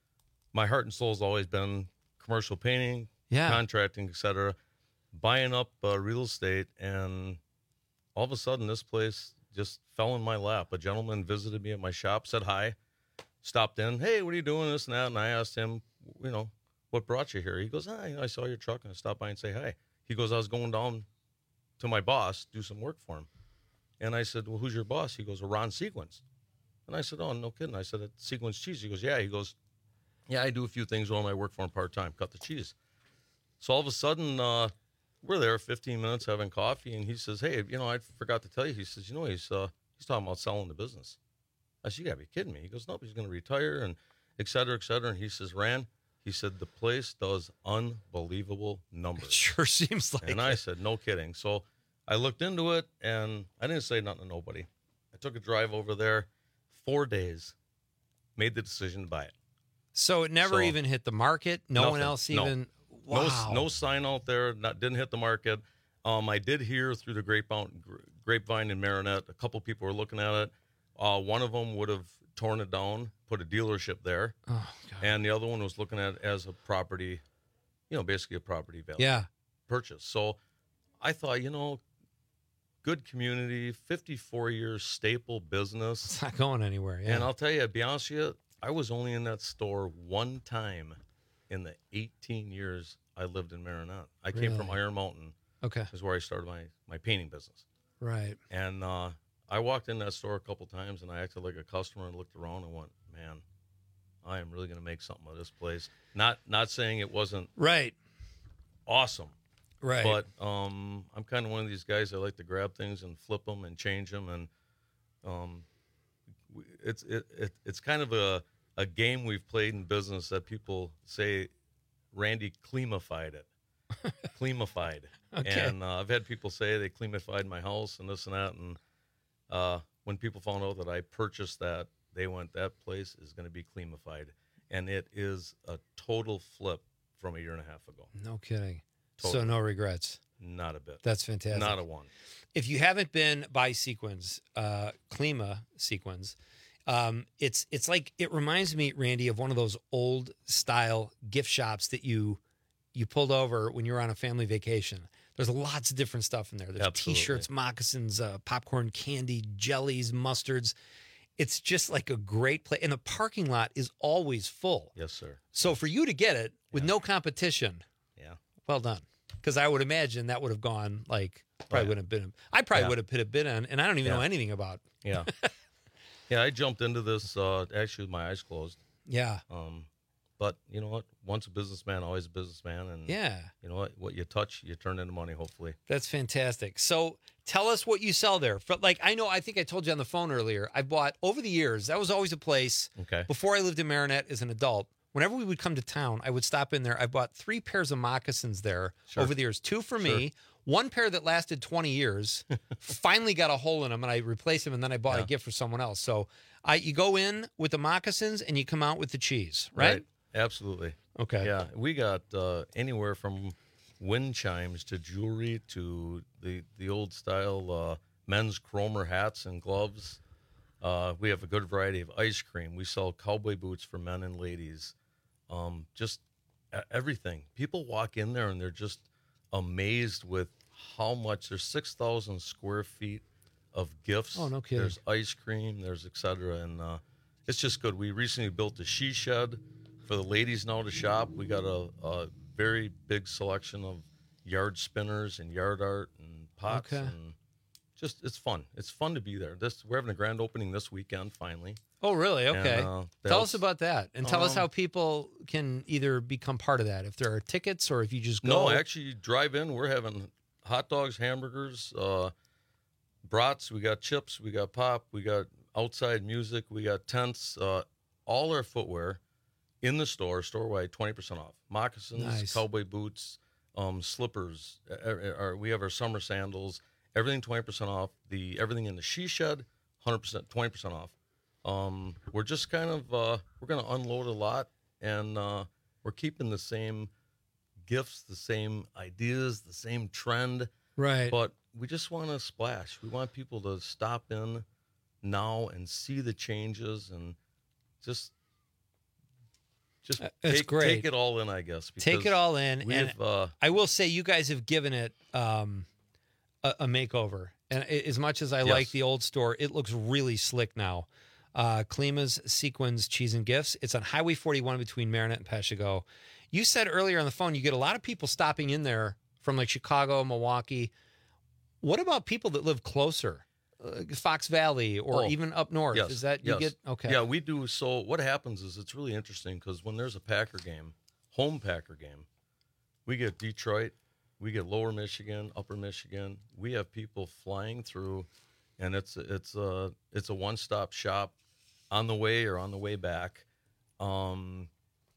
my heart and soul has always been commercial painting, Yeah. contracting, et cetera, buying up uh, real estate, and all of a sudden this place just fell in my lap. A gentleman visited me at my shop, said hi, stopped in, hey, what are you doing, this and that, and I asked him, you know, what brought you here? He goes, ah, you know, I saw your truck, and I stopped by and say hi. He goes, I was going down to my boss, do some work for him. And I said, well, who's your boss? He goes, well, Ron Sequins. And I said, oh, no kidding. I said, at Sequins Cheese. He goes, yeah. He goes, yeah, I do a few things when I work for him part-time, cut the cheese. So all of a sudden, uh, we're there fifteen minutes having coffee, and he says, hey, you know, I forgot to tell you. He says, you know, he's uh, he's talking about selling the business. I said, you got to be kidding me. He goes, nope, he's going to retire, and et cetera, et cetera. And he says, Rand, he said, the place does unbelievable numbers. It sure seems like And I said, no kidding. So I looked into it, and I didn't say nothing to nobody. I took a drive over there, four days, made the decision to buy it. So it never So, even hit the market? No one nothing. else No. even? No, Wow. no sign out there. Not didn't hit the market. Um, I did hear through the grapevine, grapevine in Marinette, a couple people were looking at it. Uh, one of them would have torn it down, put a dealership there, Oh, God. and the other one was looking at it as a property, you know, basically a property value Yeah. purchase. So I thought, you know, good community, fifty-four years staple business. It's not going anywhere. Yeah. And I'll tell you, to be honest with you, I was only in that store one time in the eighteen years I lived in Marinette. I came from Really? Iron Mountain. Okay. Is where I started my, my painting business. Right. And uh, I walked in that store a couple times, and I acted like a customer and looked around and went, man, I am really going to make something of this place. Not not saying it wasn't right awesome. Right. But um, I'm kind of one of these guys that like to grab things and flip them and change them. And um, w- it's it, it it's kind of a, a game we've played in business that people say Randy Klimified it. Klimified. Okay. And uh, I've had people say they Klimified my house and this and that. And uh, when people found out that I purchased that, they went, that place is going to be Klimified. And it is a total flip from a year and a half ago. No kidding. Totally. So no regrets. Not a bit. That's fantastic. Not a one. If you haven't been by Sequins, uh, Klima Sequins, um, it's it's like it reminds me, Randy, of one of those old style gift shops that you you pulled over when you were on a family vacation. There's lots of different stuff in there. There's Absolutely. T-shirts, moccasins, uh, popcorn, candy, jellies, mustards. It's just like a great place, and the parking lot is always full. Yes, sir. So for you to get it with no competition, yeah, well done. Because I would imagine that would have gone like Probably Oh, yeah. wouldn't have been. I probably Yeah. would have put a bid on, and I don't even Yeah. know anything about. Yeah. Yeah, I jumped into this uh, actually with my eyes closed. Yeah. Um, but you know what? Once a businessman, always a businessman. And Yeah. you know what? What you touch, you turn into money, hopefully. That's fantastic. So tell us what you sell there. For, like, I know, I think I told you on the phone earlier, I bought, over the years, that was always a place, Okay. before I lived in Marinette as an adult, whenever we would come to town, I would stop in there. I bought three pairs of moccasins there Sure. over the years. Two for me, one pair that lasted twenty years, finally got a hole in them, and I replaced them, and then I bought Yeah. a gift for someone else. So I, you go in with the moccasins, and you come out with the cheese, right? Absolutely. Okay. Yeah, we got uh, anywhere from wind chimes to jewelry to the the old style uh, men's Cromer hats and gloves. Uh, we have a good variety of ice cream. We sell cowboy boots for men and ladies. Um, just e- everything. People walk in there and they're just amazed with how much. There's six thousand square feet of gifts. Oh, no kidding. There's ice cream. There's et cetera. And uh, it's just good. We recently built a she shed for the ladies now to shop. We got a, a very big selection of yard spinners and yard art and pots. Okay. And just it's fun. It's fun to be there. This we're having a grand opening this weekend finally. Oh, really? And, Okay. uh, Tell they'll- us about that, and tell us Um, how people can either become part of that, if there are tickets or if you just go. No, actually, you drive in. We're having hot dogs, hamburgers, uh, brats. We got chips. We got pop. We got outside music. We got tents. Uh, all our footwear in the store, store wide, twenty percent off. Moccasins, Nice. cowboy boots, um, slippers. Uh, uh, our- we have our summer sandals. Everything twenty percent off. The everything in the she shed, one hundred percent, twenty percent off. Um, we're just kind of uh, we're going to unload a lot, and uh, we're keeping the same gifts, the same ideas, the same trend. Right. But we just want to splash. We want people to stop in now and see the changes and just just Uh, That's take, great. take it all in, I guess. Take it because all in, and we've, uh, I will say you guys have given it um, a, a makeover. And a- as much as I Yes. like the old store, it looks really slick now. Uh, Klima's Sequins Cheese and Gifts. It's on Highway forty-one between Marinette and Peshigo. You said earlier on the phone you get a lot of people stopping in there from like Chicago, Milwaukee. What about people that live closer, uh, Fox Valley, or Oh, even up north? Yes, Is that you yes. get okay? Yeah, we do. So what happens is it's really interesting because when there's a Packer game, home Packer game, we get Detroit, we get Lower Michigan, Upper Michigan. We have people flying through, and it's it's a it's a one stop shop on the way or on the way back. Um,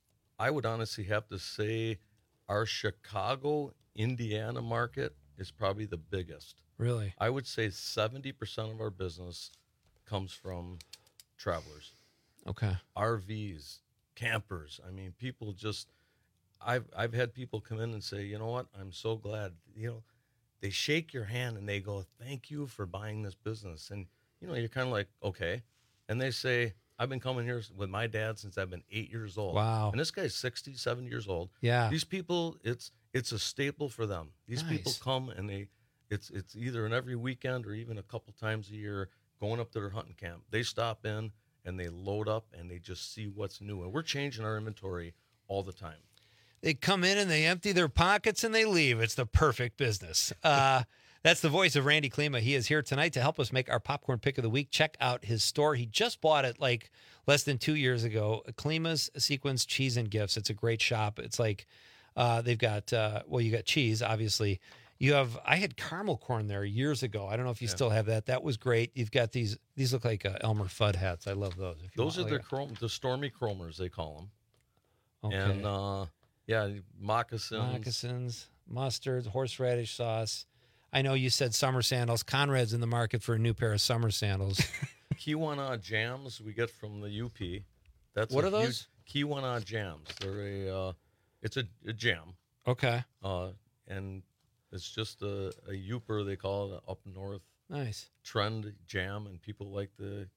I would honestly have to say our Chicago, Indiana market is probably the biggest. Really? I would say seventy percent of our business comes from travelers. Okay. R Vs, campers. I mean, people just I've I've had people come in and say, "You know what? I'm so glad." You know, they shake your hand and they go, "Thank you for buying this business." And you know, you're kind of like, "Okay." And they say, "I've been coming here with my dad since I've been eight years old." Wow. And this guy's sixty, seventy years old. Yeah. These people, it's it's a staple for them. These people Nice. come and they it's it's either an every weekend or even a couple times a year going up to their hunting camp. They stop in and they load up and they just see what's new. And we're changing our inventory all the time. They come in and they empty their pockets and they leave. It's the perfect business. Uh, that's the voice of Randy Klima. He is here tonight to help us make our popcorn pick of the week. Check out his store. He just bought it like less than two years ago. Klima's Sequins Cheese and Gifts. It's a great shop. It's like uh, they've got, uh, well, you got cheese, obviously. You have, I had caramel corn there years ago. I don't know if you Yeah. still have that. That was great. You've got these, these look like uh, Elmer Fudd hats. I love those. If you Those want- are oh, the chrome, the stormy chromers, they call them. Okay. And uh, yeah, moccasins. Moccasins, mustard, horseradish sauce. I know you said summer sandals. Conrad's in the market for a new pair of summer sandals. Kiwana jams we get from the U P. That's What a are those? Huge, Kiwana jams. They're a, uh, it's a, a jam. Okay. Uh, and it's just a, a Youper, they call it, up north. Nice. Trend jam, and people like the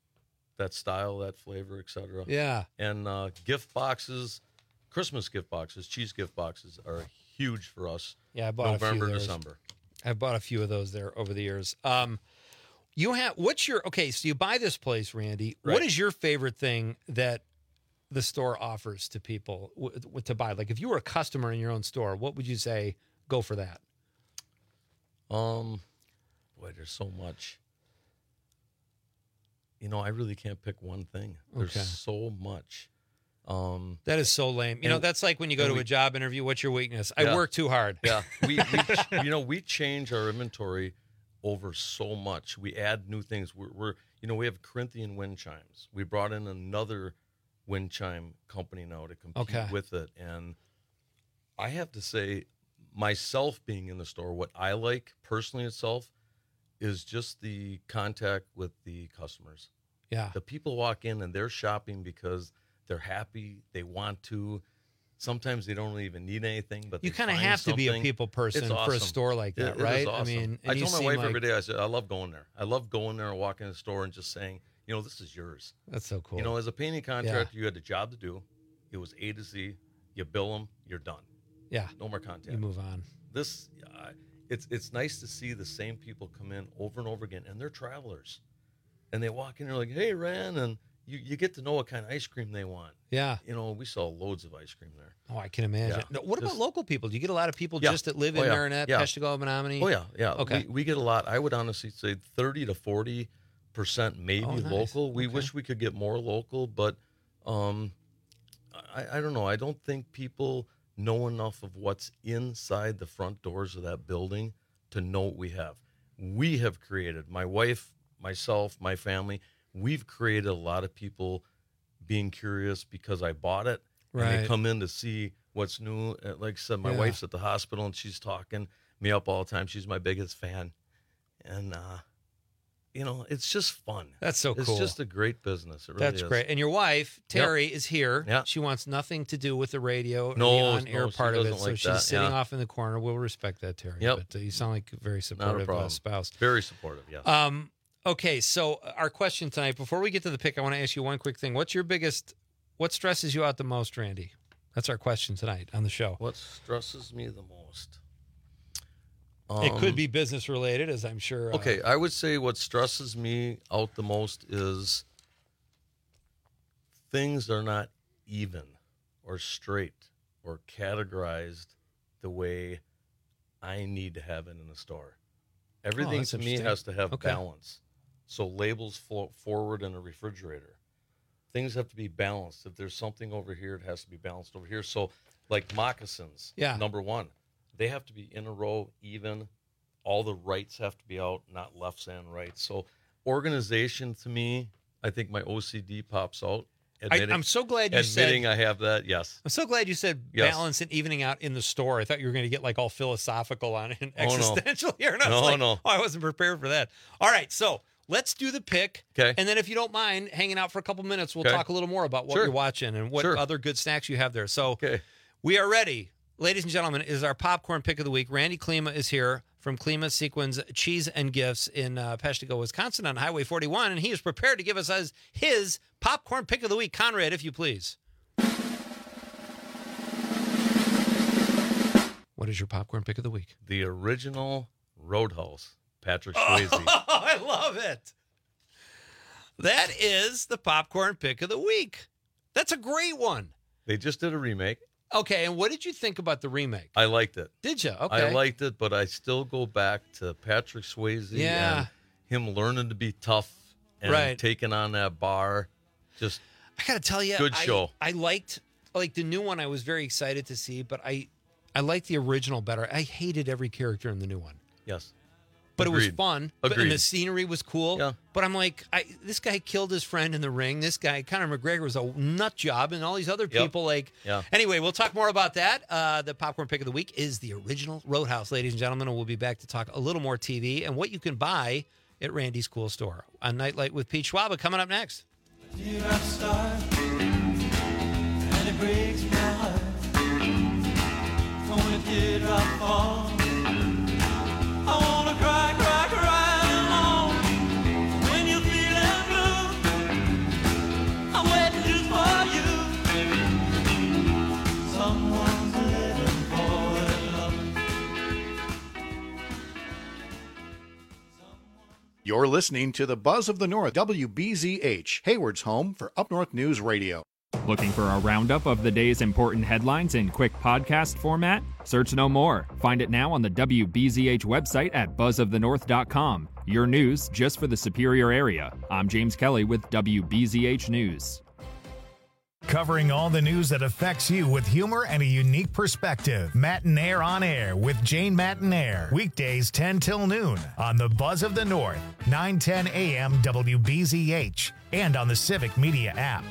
that style, that flavor, et cetera. Yeah. And uh, gift boxes, Christmas gift boxes, cheese gift boxes are huge for us. Yeah, I bought November, a few of those. December. I bought a few of those there over the years. Um, you have what's your okay? So you buy this place, Randy. What Right. is your favorite thing that the store offers to people w- w- to buy? Like, if you were a customer in your own store, what would you say? Go for that. Um, boy, there's so much. You know, I really can't pick one thing. There's Okay. so much. Um, That is so lame. You know, and- that's like when you go and to we- a job interview. What's your weakness? I Yeah. work too hard. Yeah, we, we you know we change our inventory over so much. We add new things. We're, we're you know we have Corinthian wind chimes. We brought in another wind chime company now to compete Okay. with it, and I have to say, myself being in the store, what I like personally itself is just the contact with the customers. Yeah. The people walk in and they're shopping because they're happy, they want to. Sometimes they don't even need anything, but You they kind of find have to be a something. people person It's for a awesome. store like It- that, it is right? I awesome. mean, I and you told my seem wife like- every day, I said, I love going there. I love going there and walking in the store and just saying, you know, this is yours. That's so cool. You know, as a painting contractor, you had a job to do. It was A to Z. You bill them, you're done. Yeah. No more contact. You move on. This, uh, it's it's nice to see the same people come in over and over again, and they're travelers. And they walk in, they're like, hey, Ran, and you, you get to know what kind of ice cream they want. Yeah. You know, we sell loads of ice cream there. Oh, I can imagine. Yeah. No, what about Just- local people? Do you get a lot of people Yeah. just that live Oh, in yeah. Marinette, Yeah. Peshtigo, Menominee? Oh, yeah, yeah. Okay. We, we get a lot. I would honestly say thirty to forty percent maybe Oh, nice. local. We Okay. wish we could get more local, but um, I, I don't know. I don't think people know enough of what's inside the front doors of that building to know what we have. We have created, my wife, myself, my family, we've created a lot of people being curious because I bought it. And Right. they come in to see what's new. Uh, Like I said, my Yeah. wife's at the hospital and she's talking me up all the time. She's my biggest fan. And, uh, you know, it's just fun. That's so it's cool. just a great business. It really That's is. great. And your wife, Terry, is here. Yeah. She wants nothing to do with the radio or No, the on-air no, she part of it. doesn't So like she's that, sitting yeah. off in the corner. We'll respect that, Terry. Yep. But uh, you sound like a very supportive uh, problem. spouse. Very supportive, yes. Um, okay, so our question tonight, before we get to the pick, I want to ask you one quick thing. What's your biggest, what stresses you out the most, Randy? That's our question tonight on the show. What stresses me the most? it could Um, be business related, as I'm sure. Uh, Okay, I would say what stresses me out the most is things are not even or straight or categorized the way I need to have it in a store. Everything that's to me interesting. has to have Okay. balance. So labels float forward in a refrigerator. Things have to be balanced. If there's something over here, it has to be balanced over here. So like moccasins, Yeah. number one, they have to be in a row, even. All the rights have to be out, not lefts and rights. So organization to me, I think my O C D pops out. I, I'm so glad you said. admitting I have that. Yes. I'm so glad you said Yes. balance and evening out in the store. I thought you were going to get like all philosophical on it and Oh, no. existential here. And I was No, like, no. oh, I wasn't prepared for that. All right, so let's do the pick. Okay. And then if you don't mind hanging out for a couple minutes, we'll Okay. talk a little more about what Sure. you're watching and what Sure. other good snacks you have there. So Okay. we are ready. Ladies and gentlemen, it is our popcorn pick of the week. Randy Klima is here from Klima Sequins Cheese and Gifts in uh, Peshtigo, Wisconsin on Highway forty-one, and he is prepared to give us his, his popcorn pick of the week. Conrad, if you please. What is your popcorn pick of the week? The original Roadhouse, Patrick Swayze. Oh, I love it. That is the popcorn pick of the week. That's a great one. They just did a remake. Okay, and what did you think about the remake? I liked it. Did you? Okay. I liked it, but I still go back to Patrick Swayze Yeah. and him learning to be tough and Right. taking on that bar. Just I gotta tell you, Good I, show. I liked like the new one. I was very excited to see, but I I liked the original better. I hated every character in the new one, yes. but it was Agreed. fun. But, and the Agreed. scenery was cool. Yeah. But I'm like, I this guy killed his friend in the ring. This guy, Conor McGregor, was a nut job, and all these other Yep. people like. Yeah. Anyway, we'll talk more about that. Uh, the popcorn pick of the week is the original Roadhouse, ladies and gentlemen, and we'll be back to talk a little more T V and what you can buy at Randy's Cool Store on Nightlight with Pete Schwaba coming up next. Here I start, and it breaks my heart. When it did I fall, I wanna cry, cry, cry alone. When you're feeling blue, I'm waiting just for you. Someone's living for their love. You're listening to the Buzz of the North, W B Z H, Hayward's home for Up North News Radio. Looking for a roundup of the day's important headlines in quick podcast format? Search no more. Find it now on the W B Z H website at buzz of the north dot com. Your news just for the Superior area. I'm James Kelly with W B Z H News. Covering all the news that affects you with humor and a unique perspective. Matinaire on Air with Jane Matinaire. Weekdays ten till noon on the Buzz of the North, nine ten a.m. W B Z H, and on the Civic Media app.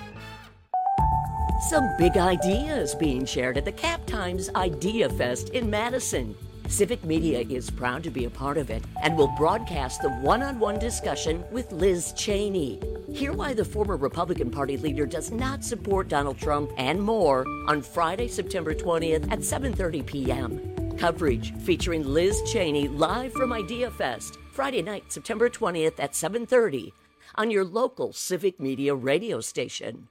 Some big ideas being shared at the Cap Times Idea Fest in Madison. Civic Media is proud to be a part of it and will broadcast the one-on-one discussion with Liz Cheney. Hear why the former Republican Party leader does not support Donald Trump and more on Friday, September twentieth at seven thirty p.m. Coverage featuring Liz Cheney live from Idea Fest, Friday night, September twentieth at seven thirty on your local Civic Media radio station.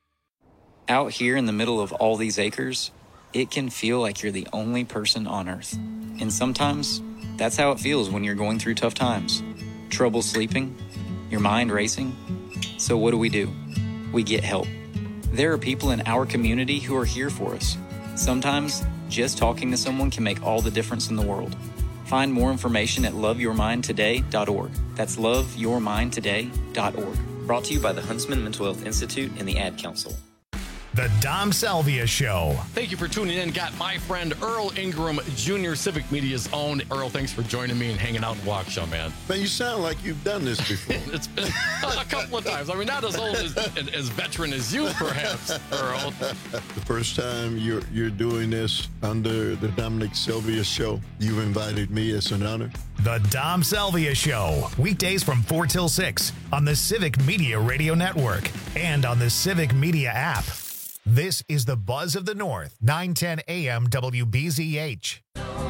Out here in the middle of all these acres, it can feel like you're the only person on Earth. And sometimes, that's how it feels when you're going through tough times. Trouble sleeping, your mind racing. So what do we do? We get help. There are people in our community who are here for us. Sometimes, just talking to someone can make all the difference in the world. Find more information at love your mind today dot org. That's love your mind today dot org. Brought to you by the Huntsman Mental Health Institute and the Ad Council. The Dom Salvia Show. Thank you for tuning in. Got my friend Earl Ingram, Junior Civic Media's own. Earl, thanks for joining me and hanging out in Waukesha, man. Man, you sound like you've done this before. It's been a couple of times. I mean, not as old as, as veteran as you, perhaps, Earl. The first time you're you're doing this under the Dominic Salvia Show, you've invited me. It's an honor. The Dom Salvia Show. Weekdays from four till six on the Civic Media Radio Network and on the Civic Media app. This is the Buzz of the North, nine ten a.m. W B Z H.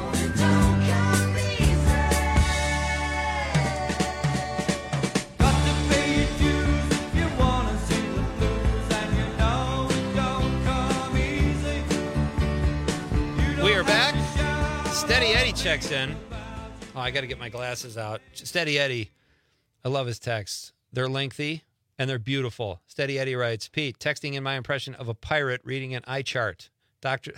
We are back. Steady Eddie checks in. Oh, I got to get my glasses out. Steady Eddie. I love his texts. They're lengthy and they're beautiful. Steady Eddie writes, Pete, texting in my impression of a pirate reading an eye chart. Doctor...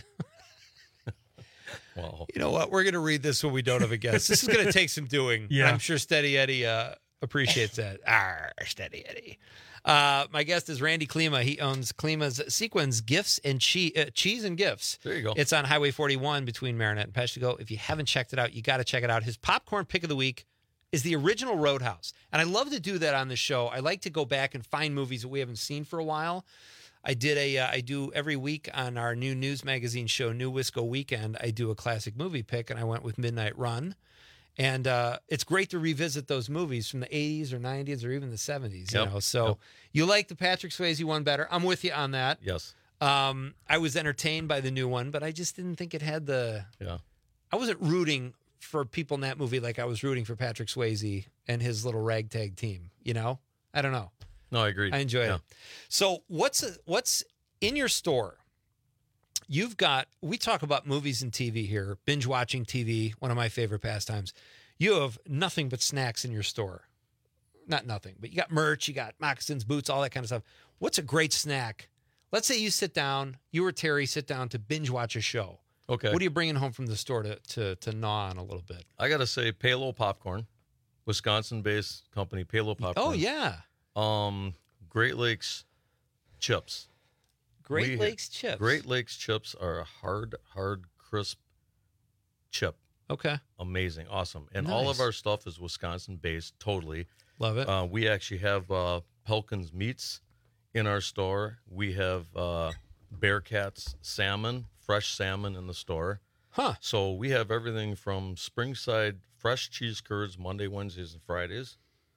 Wow. You know what? We're going to read this when we don't have a guest. This is going to take some doing. Yeah. I'm sure Steady Eddie uh, appreciates that. Arr, Steady Eddie. Uh, my guest is Randy Klima. He owns Klima's Sequins Gifts and Cheese, uh, Cheese and Gifts. There you go. It's on Highway forty-one between Marinette and Peshtigo. If you haven't checked it out, you got to check it out. His popcorn pick of the week is the original Roadhouse. And I love to do that on the show. I like to go back and find movies that we haven't seen for a while. I did a, uh, I do every week on our new news magazine show, New Wisco Weekend, I do a classic movie pick, and I went with Midnight Run. And uh, it's great to revisit those movies from the eighties or nineties or even the seventies. You Yep. know, so Yep. you like the Patrick Swayze one better. I'm with you on that. Yes. Um, I was entertained by the new one, but I just didn't think it had the. Yeah. I wasn't rooting for people in that movie like I was rooting for Patrick Swayze and his little ragtag team. You know, I don't know. No, I agree. I enjoyed Yeah. it. So what's what's in your store? You've got, we talk about movies and T V here, binge watching T V, one of my favorite pastimes. You have nothing but snacks in your store. Not nothing, but you got merch, you got moccasins, boots, all that kind of stuff. What's a great snack? Let's say you sit down, you or Terry sit down to binge watch a show. Okay. What are you bringing home from the store to to, to gnaw on a little bit? I got to say, Palo Popcorn, Wisconsin-based company, Palo Popcorn. Oh, yeah. Um, Great Lakes chips. Great We- Lakes chips. Great Lakes chips are a hard, hard, crisp chip. Okay. Amazing. Awesome. And all of Nice. our stuff is Wisconsin-based, totally. Love it. Uh, we actually have uh, Pelkins Meats in our store. We have uh, Bearcats salmon, fresh salmon in the store. Huh. So we have everything from Springside fresh cheese curds Monday, Wednesdays, and Fridays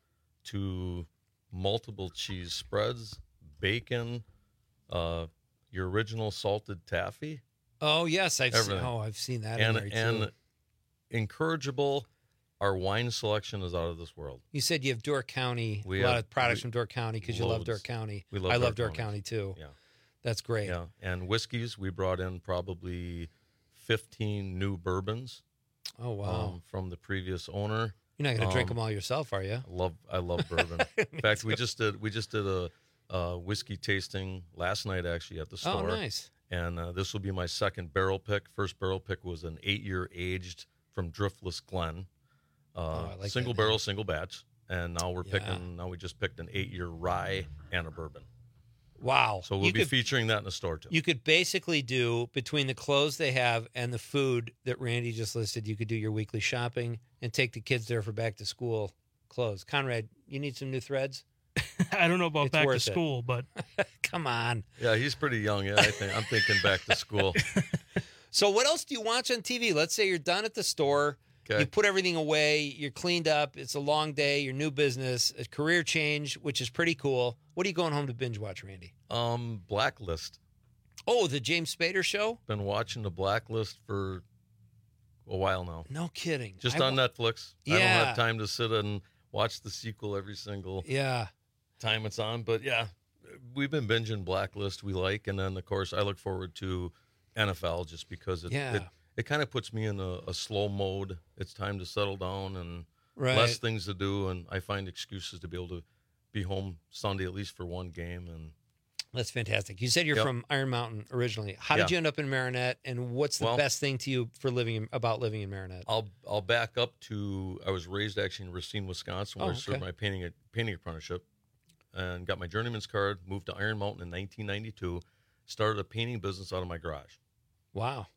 to multiple cheese spreads, bacon, uh, your original salted taffy. Oh, yes. I've seen, Everything. oh, I've seen that and in there, too. and incorrigible, our wine selection is out of this world. You said you have Door County, We a lot have- of products we- from Door County because you love loads. Door County. We love I Door love Door Counties. County too. Yeah. That's great. Yeah, and whiskeys, we brought in probably fifteen new bourbons. Oh, wow. um, from the previous owner. You're not going to drink Um, them all yourself, are you? I love I love bourbon. In fact, we just did we just did a uh, whiskey tasting last night, actually, at the store. Oh, nice. And uh, this will be my second barrel pick. First barrel pick was an eight-year aged from Driftless Glen. Uh, oh, I like single that barrel, name. single batch. And now we're Yeah. picking, now we just picked an eight-year rye and a bourbon. Wow. So we'll You be could- featuring that in the store, too. You could basically do, between the clothes they have and the food that Randy just listed, you could do your weekly shopping and take the kids there for back to school clothes. Conrad, you need some new threads? I don't know about It's back to worth it. school, but Come on. Yeah, he's pretty young. Yeah, I think I'm thinking back to school. So what else do you watch on T V? Let's say you're done at the store. Okay. You put everything away. You're cleaned up. It's a long day. Your new business, a career change, which is pretty cool. What are you going home to binge watch, Randy? Um, Blacklist. Oh, the James Spader show? Been watching the Blacklist for a while now. No kidding. Just I on wa- Netflix. I don't Yeah. have time to sit and watch the sequel every single Yeah. time it's on. But yeah, we've been binging Blacklist we like. And then, of course, I look forward to N F L just because it Yeah. it, it kind of puts me in a, a slow mode. It's time to settle down and Right. less things to do. And I find excuses to be able to be home Sunday at least for one game. And That's fantastic. You said you're Yep. from Iron Mountain originally. How did Yeah. you end up in Marinette, and what's the Well- best thing to you for living in, about living in Marinette? I'll I'll back up to I was raised actually in Racine, Wisconsin, where Oh, I served okay. my painting painting apprenticeship, and got my journeyman's card. Moved to Iron Mountain in nineteen ninety-two. Started a painting business out of my garage, Wow.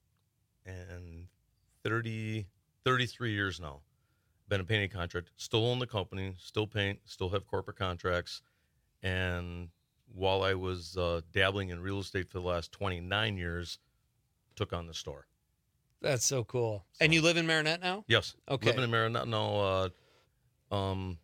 and thirty, thirty-three years now. Been a painting contract. Still own the company. Still paint. Still have corporate contracts. And while I was uh, dabbling in real estate for the last twenty-nine years, took on the store. That's so cool. And you live in Marinette now? Yes. Okay. Living in Marinette now, uh, um,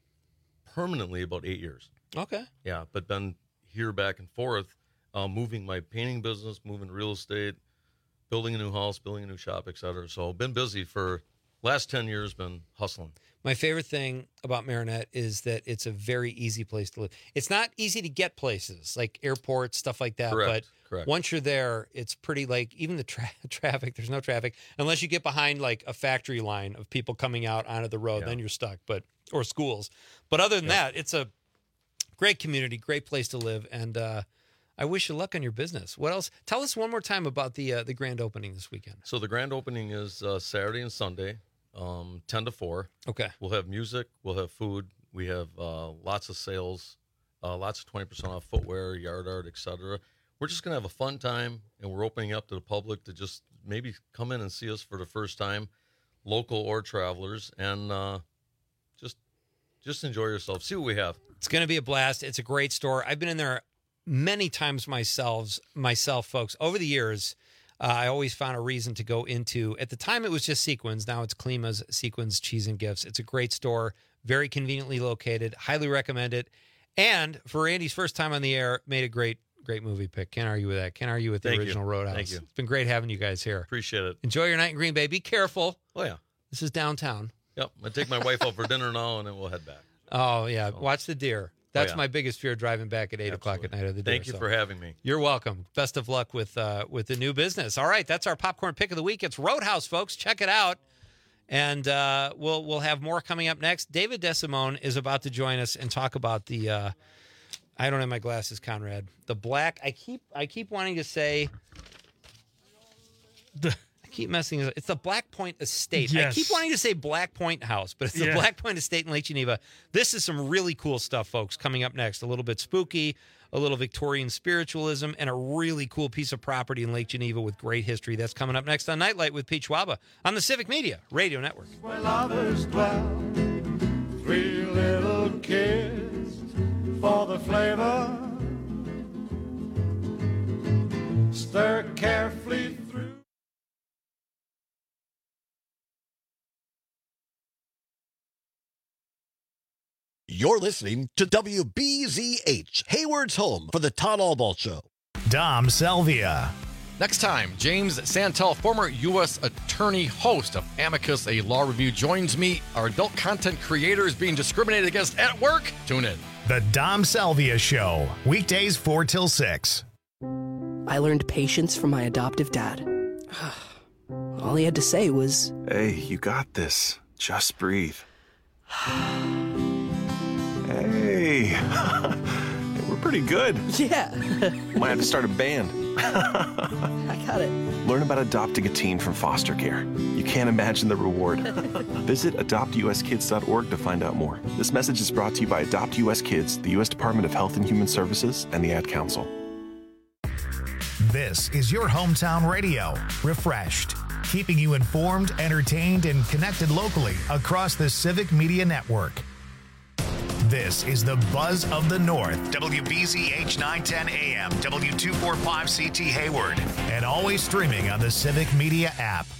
permanently about eight years. Okay. Yeah, but been here back and forth, uh, moving my painting business, moving real estate, building a new house, building a new shop, et cetera. So been busy for last ten years, been hustling. My favorite thing about Marinette is that it's a very easy place to live. It's not easy to get places like airports, stuff like that. Correct, But correct. once you're there, it's pretty like even the tra- traffic, there's no traffic unless you get behind like a factory line of people coming out onto the road, Yeah. then you're stuck, but or schools. But other than Yeah. that, it's a great community, great place to live. And uh, I wish you luck on your business. What else? Tell us one more time about the uh, the grand opening this weekend. So the grand opening is uh, Saturday and Sunday, um, ten to four. Okay. We'll have music. We'll have food. We have uh, lots of sales, uh, lots of twenty percent off footwear, yard art, et cetera. We're just going to have a fun time, and we're opening up to the public to just maybe come in and see us for the first time, local or travelers, and uh, just just enjoy yourself. See what we have. It's going to be a blast. It's a great store. I've been in there many times myself, myself, folks. Over the years, uh, I always found a reason to go into. At the time, it was just Sequins. Now it's Klima's Sequins Cheese and Gifts. It's a great store, very conveniently located. Highly recommend it. And for Randy's first time on the air, made a great, great movie pick. Can't argue with that. Can't argue with the Thank you. original Roadhouse. Thank you. It's been great having you guys here. Appreciate it. Enjoy your night in Green Bay. Be careful. Oh, yeah. This is downtown. Yep. I'm going to take my wife out for dinner now, and then we'll head back. Oh, yeah. Watch the deer. That's yeah. my biggest fear driving back at eight o'clock at night of the deer. Thank you so. for having me. You're welcome. Best of luck with uh, with the new business. All right, that's our popcorn pick of the week. It's Roadhouse, folks. Check it out, and uh, we'll we'll have more coming up next. David DeSimone is about to join us and talk about the. Uh, I don't have my glasses, Conrad. The black. I keep I keep wanting to say. The. I keep messing it up. It's the Black Point Estate. Yes. I keep wanting to say Black Point House, but it's the Yeah. Black Point Estate in Lake Geneva. This is some really cool stuff, folks, coming up next. A little bit spooky, a little Victorian spiritualism, and a really cool piece of property in Lake Geneva with great history. That's coming up next on Nightlight with Pete Schwaba on the Civic Media Radio Network. Where lovers dwell, three little kids for the flavor. Stir carefully through. You're listening to W B Z H, Hayward's home for the Todd Albaugh Show. Dom Salvia. Next time, James Santel, former U S attorney, host of Amicus, a law review, joins me. Are adult content creators being discriminated against at work? Tune in. The Dom Salvia Show, weekdays four till six. I learned patience from my adoptive dad. All he had to say was, "Hey, you got this. Just breathe." Hey, we're pretty good. Yeah. Might have to start a band. I got it. Learn about adopting a teen from foster care. You can't imagine the reward. Visit adopt u s kids dot org to find out more. This message is brought to you by Adopt U S Kids, the U S Department of Health and Human Services, and the Ad Council. This is your hometown radio, Refreshed, keeping you informed, entertained, and connected locally across the Civic Media Network. This is the Buzz of the North, W B Z H nine ten A M, W two forty-five C T Hayward, and always streaming on the Civic Media app.